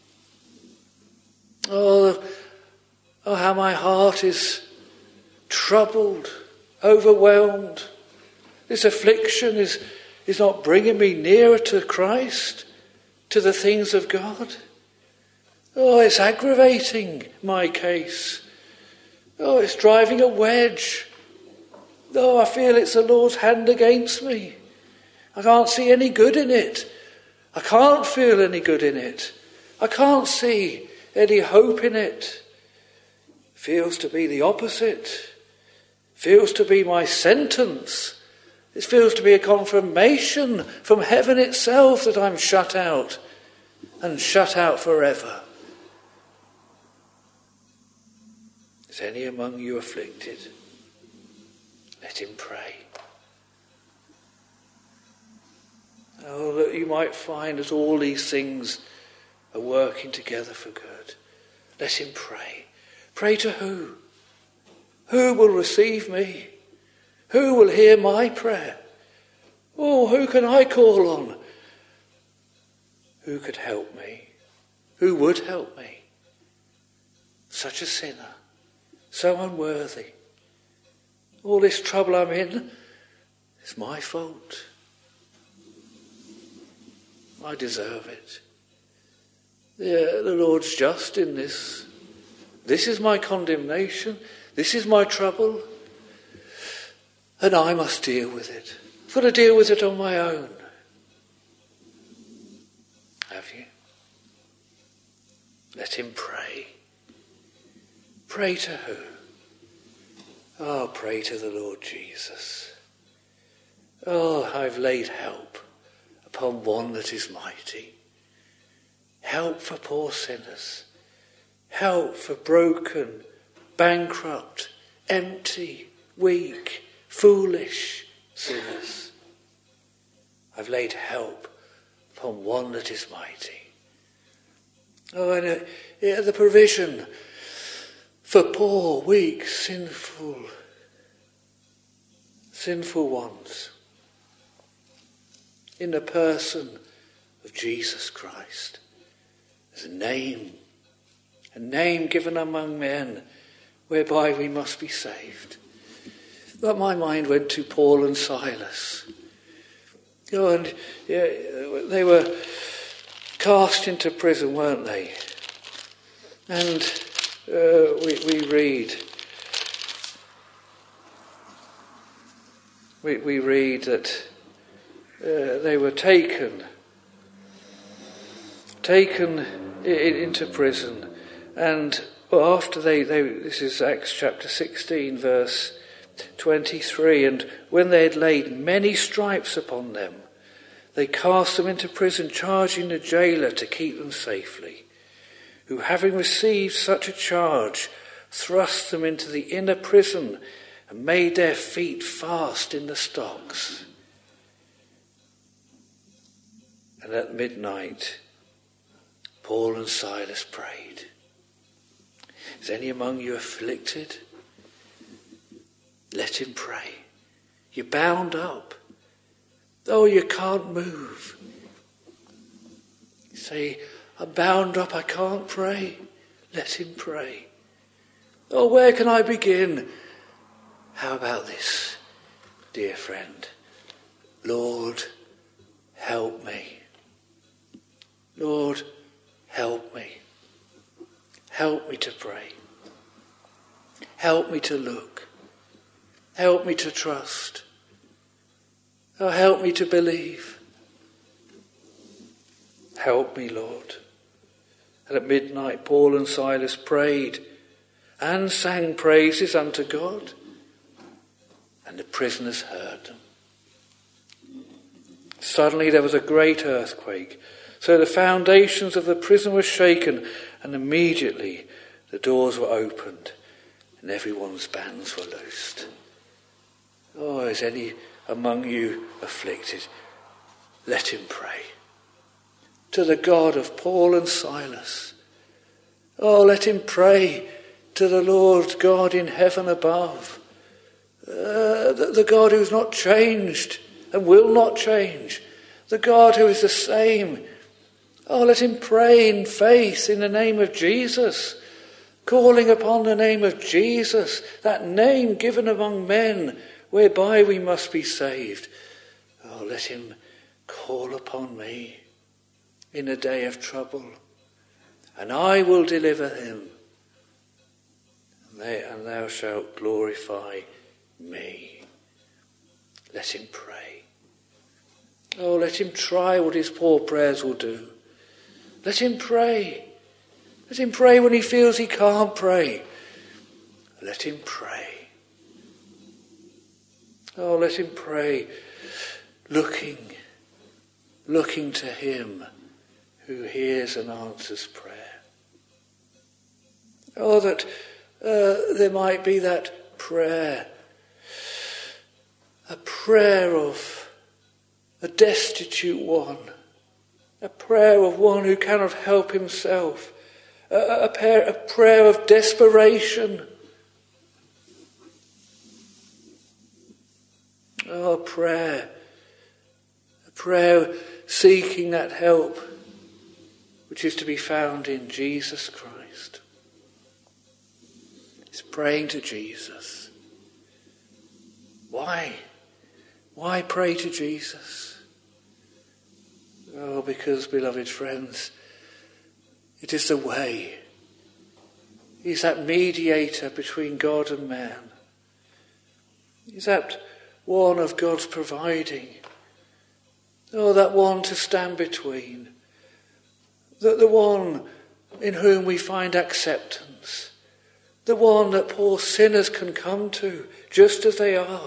Oh, oh, how my heart is troubled, overwhelmed. This affliction is, is not bringing me nearer to Christ, to the things of God. Oh, it's aggravating my case. Oh, it's driving a wedge. Oh, I feel it's the Lord's hand against me. I can't see any good in it. I can't feel any good in it. I can't see any hope in it. Feels to be the opposite. Feels to be my sentence. It feels to be a confirmation from heaven itself that I'm shut out, and shut out forever. Is any among you afflicted? Let him pray. Oh, that you might find that all these things are working together for good. Let him pray. Pray to who? Who will receive me? Who will hear my prayer? Oh, who can I call on? Who could help me? Who would help me? Such a sinner, so unworthy. All this trouble I'm in is my fault. I deserve it. Yeah, the Lord's just in this. This is my condemnation. This is my trouble. And I must deal with it. I've got to deal with it on my own. Have you? Let him pray. Pray to who? Oh, pray to the Lord Jesus. Oh, I've laid help upon one that is mighty. Help for poor sinners. Help for broken, bankrupt, empty, weak, foolish sinners. I've laid help upon one that is mighty. Oh, and uh, yeah, the provision for poor, weak, sinful, sinful ones in the person of Jesus Christ. There's a name, a name given among men whereby we must be saved. But my mind went to Paul and Silas. Oh, and yeah, they were cast into prison, weren't they? And uh, we, we read, we, we read that uh, they were taken, taken i- into prison, and well, after they, they, this is Acts chapter sixteen, verse twenty-three, and when they had laid many stripes upon them, they cast them into prison, charging the jailer to keep them safely, who, having received such a charge, thrust them into the inner prison and made their feet fast in the stocks. And at midnight, Paul and Silas prayed. Is any among you afflicted? Let him pray. You're bound up. Oh, you can't move. You say, I'm bound up, I can't pray. Let him pray. Oh, where can I begin? How about this, dear friend? Lord, help me. Lord, help me. Help me to pray. Help me to look. Help me to trust. Oh, help me to believe. Help me, Lord. And at midnight, Paul and Silas prayed and sang praises unto God, and the prisoners heard them. Suddenly there was a great earthquake, so the foundations of the prison were shaken, and immediately the doors were opened, and everyone's bands were loosed. Oh, is any among you afflicted? Let him pray. To the God of Paul and Silas. Oh, let him pray to the Lord God in heaven above. Uh, the, the God who's not changed and will not change. The God who is the same. Oh, let him pray in faith in the name of Jesus. Calling upon the name of Jesus, that name given among men whereby we must be saved. Oh, let him call upon me in a day of trouble, and I will deliver him, and, they, and thou shalt glorify me. Let him pray. Oh, let him try what his poor prayers will do. Let him pray. Let him pray when he feels he can't pray. Let him pray. Oh, let him pray, looking, looking to him who hears and answers prayer. Oh, that uh, there might be that prayer, a prayer of a destitute one, a prayer of one who cannot help himself, a, a, prayer, a prayer of desperation. Oh, prayer, a prayer seeking that help which is to be found in Jesus Christ. It's praying to Jesus. Why? Why pray to Jesus? Oh, because, beloved friends, it is the way. He's that mediator between God and man. He's that one of God's providing. Oh, that one to stand between. The, the one in whom we find acceptance. The one that poor sinners can come to just as they are.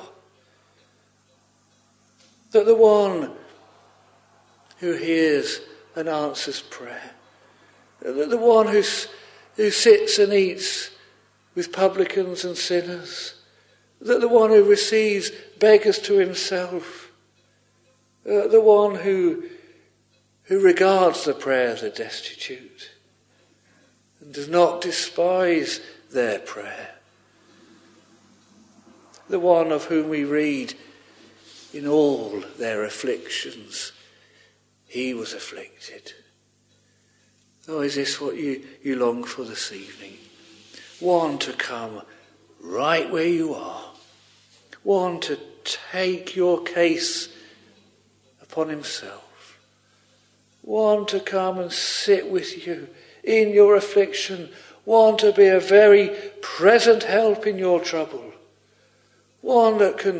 That the one who hears and answers prayer. The, the one who's, who sits and eats with publicans and sinners. The, the one who receives beggars to himself. Uh, the one who, who regards the prayer of the destitute and does not despise their prayer. The one of whom we read, in all their afflictions, he was afflicted. Oh, is this what you, you long for this evening? One to come right where you are. One to take your case upon himself. One to come and sit with you in your affliction. One to be a very present help in your trouble. One that can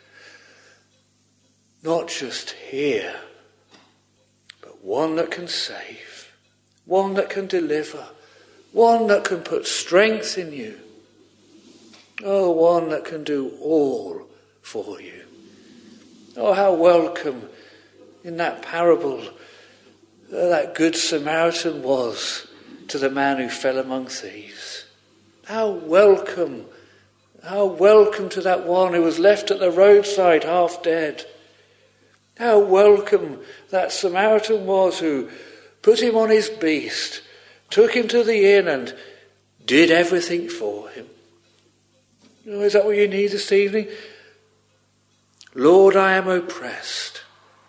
not just hear, but one that can save. One that can deliver. One that can put strength in you. Oh, one that can do all for you. Oh, how welcome in that parable uh, that good Samaritan was to the man who fell among thieves. How welcome, how welcome to that one who was left at the roadside half dead. How welcome that Samaritan was who put him on his beast, took him to the inn and did everything for him. Oh, is that what you need this evening? Lord, I am oppressed.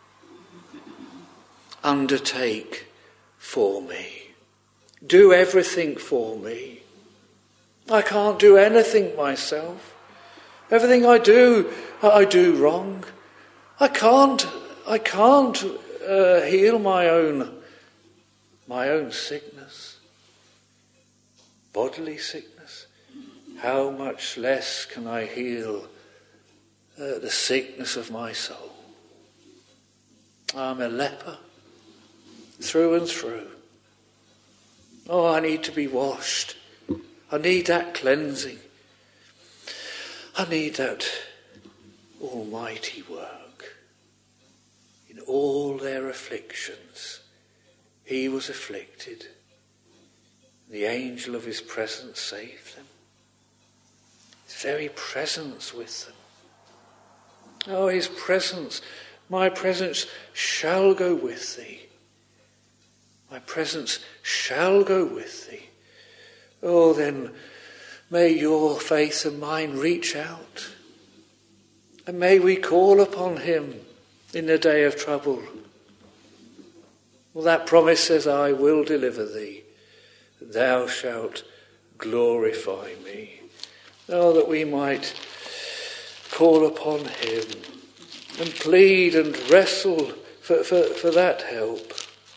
Undertake for me. Do everything for me. I can't do anything myself. Everything I do, I do wrong. I can't, I can't uh, heal my own, my own sickness, bodily sickness. How much less can I heal uh, the sickness of my soul? I'm a leper through and through. Oh, I need to be washed. I need that cleansing. I need that almighty work. In all their afflictions, he was afflicted. The angel of his presence saved them. His very presence with them. Oh, his presence, my presence shall go with thee. My presence shall go with thee. Oh, then may your faith and mine reach out. And may we call upon him in the day of trouble. Well, that promise says, I will deliver thee. Thou shalt glorify me. Oh, that we might call upon him and plead and wrestle for, for, for that help.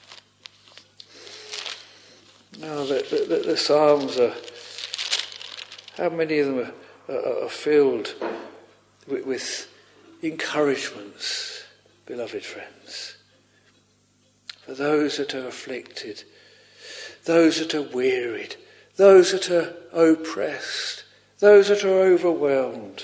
Oh, the, the, the Psalms are, how many of them are, are, are filled with, with encouragements, beloved friends, for those that are afflicted, those that are wearied, those that are oppressed, those that are overwhelmed.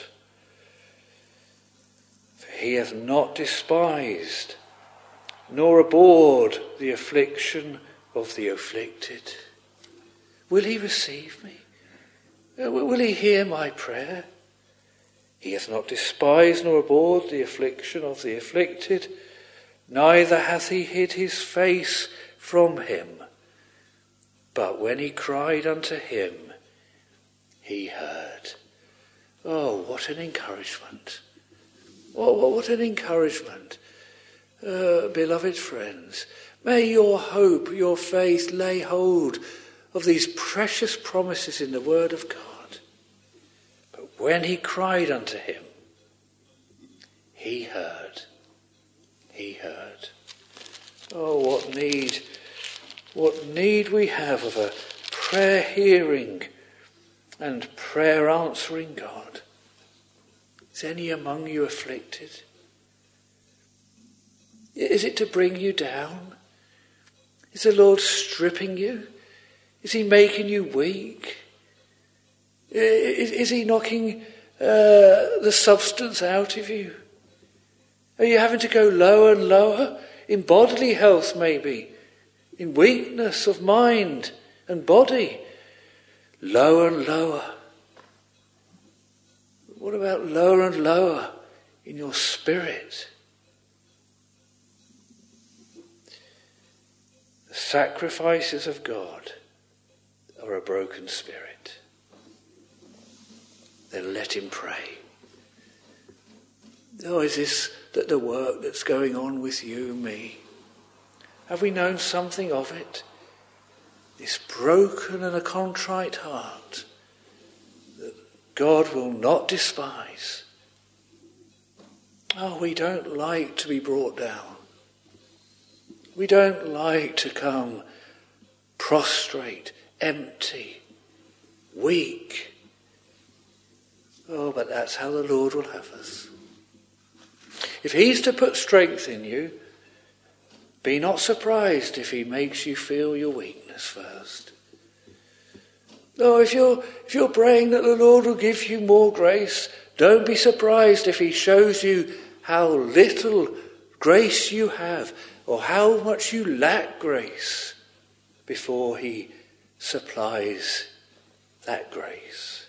For he hath not despised, nor abhorred the affliction of the afflicted. Will he receive me? Will he hear my prayer? He hath not despised nor abhorred the affliction of the afflicted, neither hath he hid his face from him. But when he cried unto him, he heard. Oh, what an encouragement. Oh, what an encouragement. Uh, beloved friends, may your hope, your faith lay hold of these precious promises in the Word of God. But when he cried unto him, he heard. He heard. Oh, what need, what need we have of a prayer hearing and prayer answering God. Is any among you afflicted? Is it to bring you down? Is the Lord stripping you? Is he making you weak? Is, is he knocking uh, the substance out of you? Are you having to go lower and lower in bodily health, maybe, in weakness of mind and body? Lower and lower. What about lower and lower in your spirit? The sacrifices of God are a broken spirit. Then let him pray. Oh, is this that the work that's going on with you and me? Have we known something of it? This broken and a contrite heart that God will not despise. Oh, we don't like to be brought down. We don't like to come prostrate, empty, weak. Oh, but that's how the Lord will have us. If he's to put strength in you, be not surprised if he makes you feel your weakness first. Oh, if you're, if you're praying that the Lord will give you more grace, don't be surprised if he shows you how little grace you have or how much you lack grace before he supplies that grace.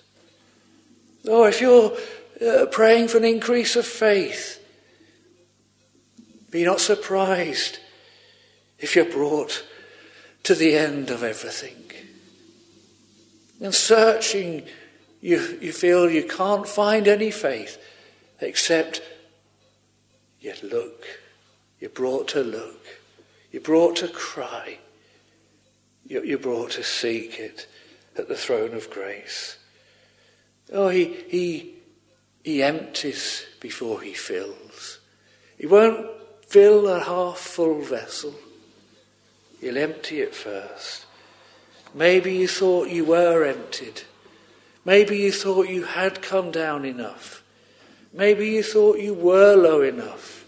Oh, if you're uh, praying for an increase of faith, Be not surprised if you're brought to the end of everything. And searching, you, you feel you can't find any faith except you look. You're brought to look. You're brought to cry. You're, you're brought to seek it at the throne of grace. Oh, he, he, he empties before he fills. He won't fill a half-full vessel. He'll empty it first. Maybe you thought you were emptied. Maybe you thought you had come down enough. Maybe you thought you were low enough.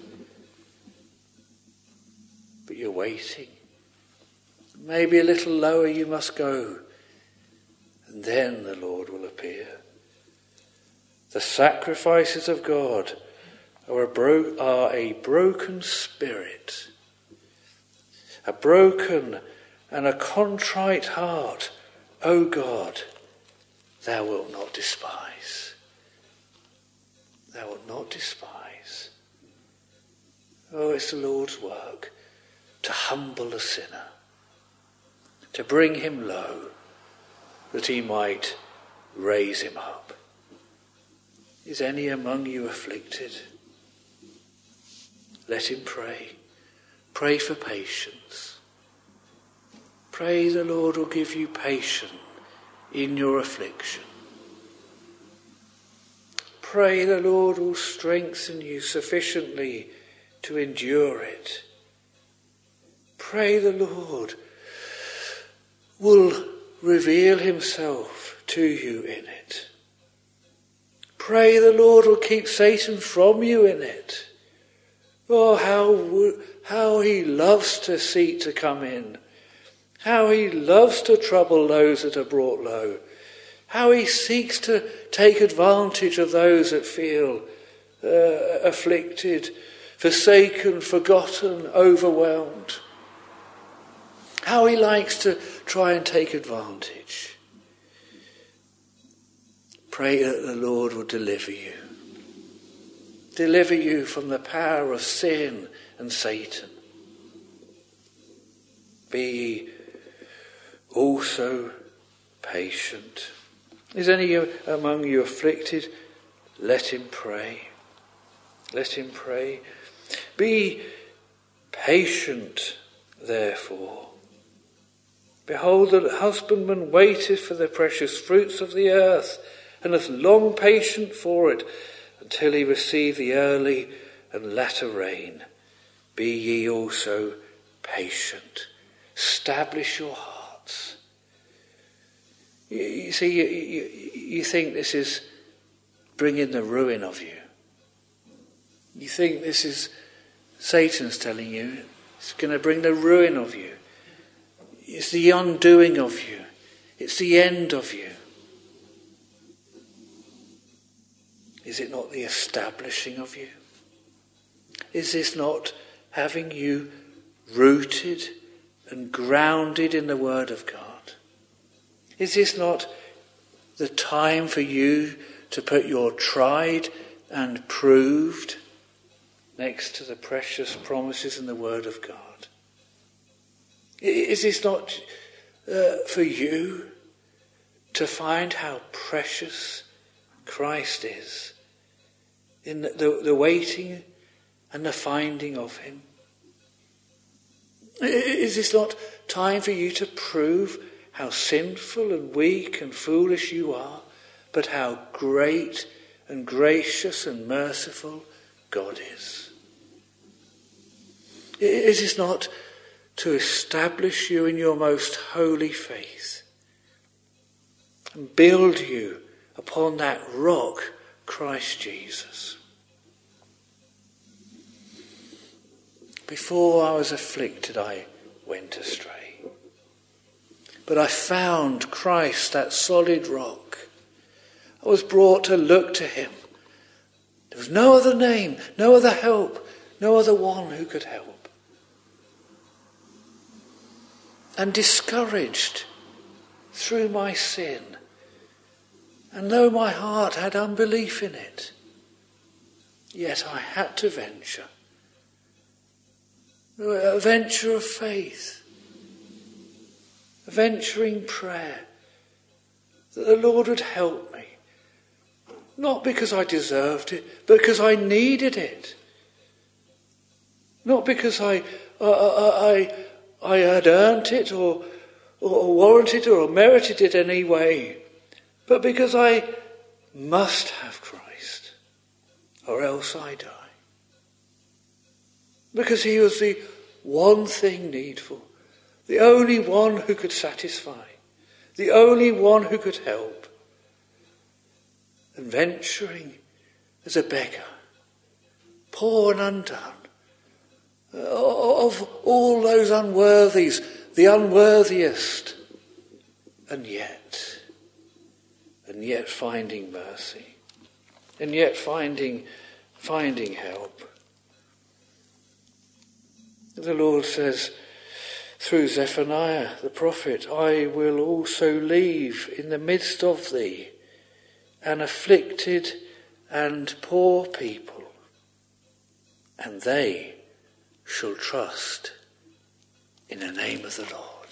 But you're waiting. Maybe a little lower you must go. And then the Lord will appear. The sacrifices of God are a, bro- are a broken spirit, a broken and a contrite heart, O God, thou wilt not despise. Thou wilt not despise. Oh, it's the Lord's work to humble a sinner, to bring him low, that he might raise him up. Is any among you afflicted? Let him pray. Pray for patience. Pray the Lord will give you patience in your affliction. Pray the Lord will strengthen you sufficiently to endure it. Pray the Lord will reveal himself to you in it. Pray the Lord will keep Satan from you in it. Oh, how, how he loves to seek to come in. How he loves to trouble those that are brought low. How he seeks to take advantage of those that feel uh, afflicted, forsaken, forgotten, overwhelmed. How he likes to try and take advantage. Pray that the Lord will deliver you. Deliver you from the power of sin and Satan. Be also patient. Is any among you afflicted? Let him pray. Let him pray. Be patient, therefore. Behold, the husbandman waiteth for the precious fruits of the earth, and hath long patient for it, until he receive the early and latter rain. Be ye also patient. Establish your hearts. You, you see, you, you, you think this is bringing the ruin of you. You think this is Satan's telling you it's going to bring the ruin of you. It's the undoing of you. It's the end of you. Is it not the establishing of you? Is this not having you rooted and grounded in the Word of God? Is this not the time for you to put your tried and proved next to the precious promises in the Word of God? Is this not uh, for you to find how precious Christ is in the, the, the waiting and the finding of him? Is this not time for you to prove how sinful and weak and foolish you are, but how great and gracious and merciful God is? Is this not to establish you in your most holy faith and build you upon that rock, Christ Jesus? Before I was afflicted, I went astray. But I found Christ, that solid rock. I was brought to look to him. There was no other name, no other help, no other one who could help. And discouraged through my sin, and though my heart had unbelief in it, yet I had to venture. a venture of faith, a venturing prayer, that the Lord would help me, not because I deserved it, but because I needed it. Not because I I I, I had earned it or, or warranted it or merited it any way, but because I must have Christ, or else I die. Because he was the one thing needful, the only one who could satisfy, the only one who could help. And venturing as a beggar, poor and undone, of all those unworthies, the unworthiest, and yet, and yet finding mercy, and yet finding, finding help. The Lord says through Zephaniah the prophet, I will also leave in the midst of thee an afflicted and poor people, and they shall trust in the name of the Lord.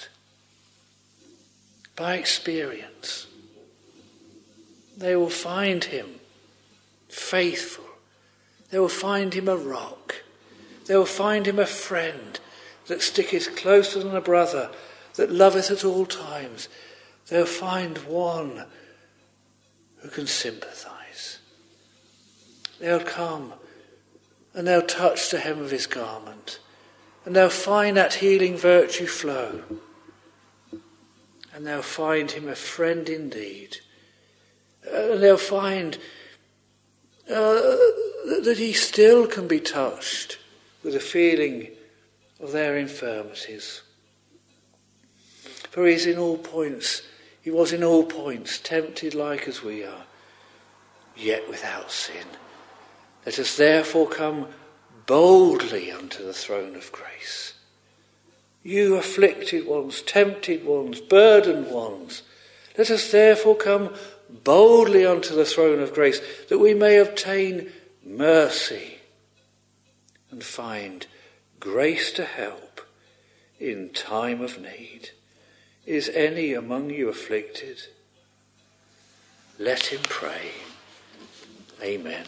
By experience, they will find him faithful. They will find him a rock. They will find him a friend that sticketh closer than a brother, that loveth at all times. They'll find one who can sympathise. They'll come and they'll touch the hem of his garment, and they'll find that healing virtue flow, and they'll find him a friend indeed. Uh, and they'll find uh, that he still can be touched with a feeling of their infirmities. For he is in all points, he was in all points tempted like as we are, yet without sin. Let us therefore come boldly unto the throne of grace. You afflicted ones, tempted ones, burdened ones, let us therefore come boldly unto the throne of grace, that we may obtain mercy and find grace to help in time of need. Is any among you afflicted? Let him pray. Amen.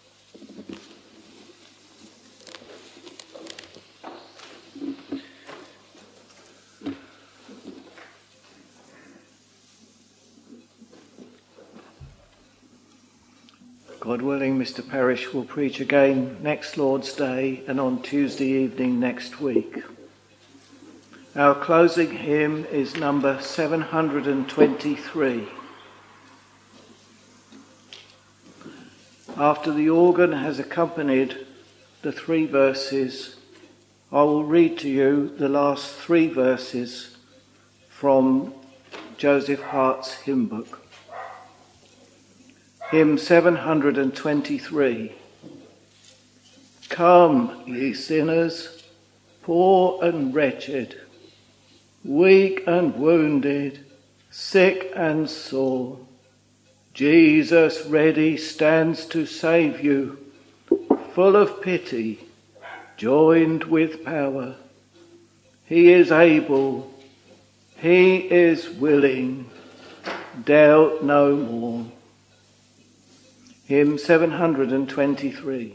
God willing, Mister Parrish will preach again next Lord's Day and on Tuesday evening next week. Our closing hymn is number seven hundred twenty-three. After the organ has accompanied the three verses, I will read to you the last three verses from Joseph Hart's hymn book. Hymn seven hundred twenty-three. Come, ye sinners, poor and wretched, weak and wounded, sick and sore. Jesus ready stands to save you, full of pity, joined with power. He is able, he is willing, doubt no more. Hymn seven hundred twenty-three.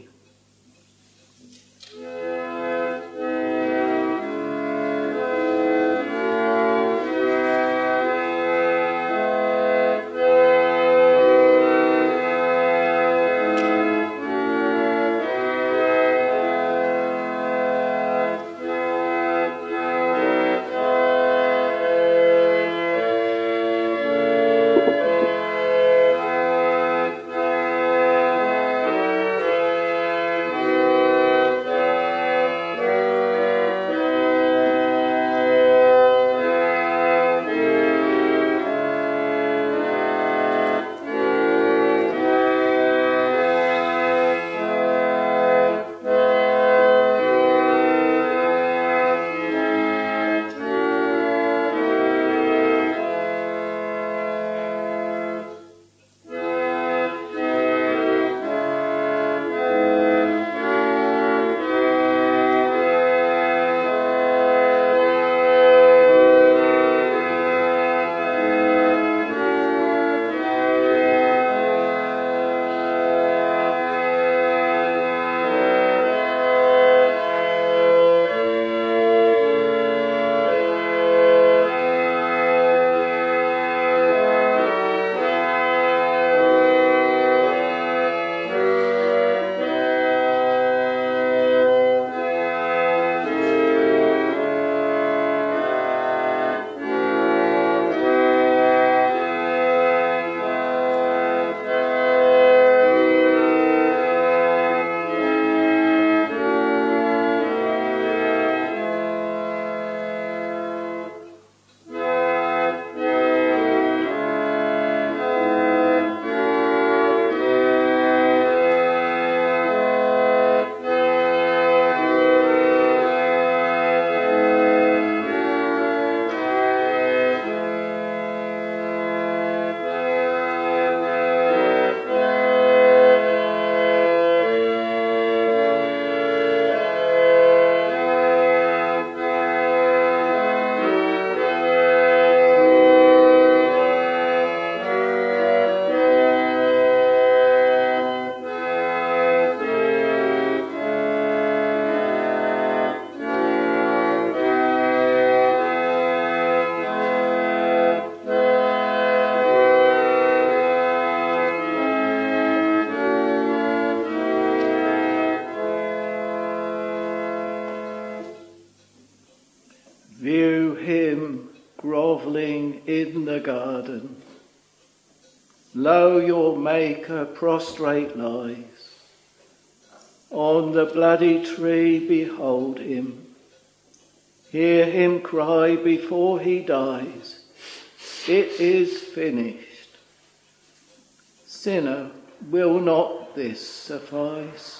grovelling in the garden. Lo, your Maker prostrate lies. On the bloody tree behold him. Hear him cry before he dies, it is finished. Sinner, will not this suffice?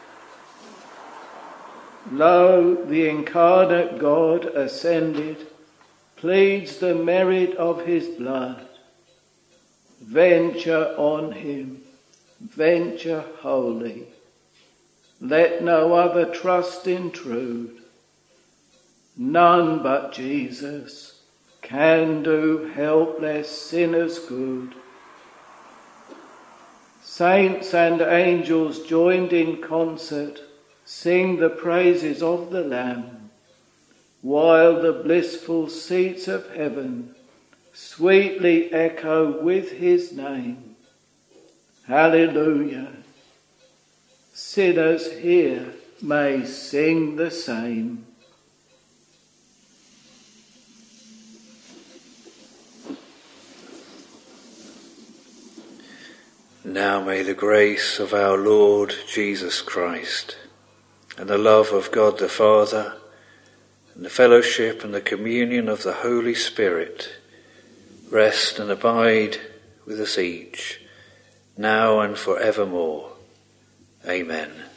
Lo, the incarnate God ascended, pleads the merit of his blood. Venture on him, venture wholly. Let no other trust intrude. None but Jesus can do helpless sinners good. Saints and angels joined in concert sing the praises of the Lamb, while the blissful seats of heaven sweetly echo with his name. Hallelujah. Sinners here may sing the same. Now may the grace of our Lord Jesus Christ, and the love of God the Father, and the fellowship and the communion of the Holy Spirit rest and abide with us each, now and forevermore. Amen.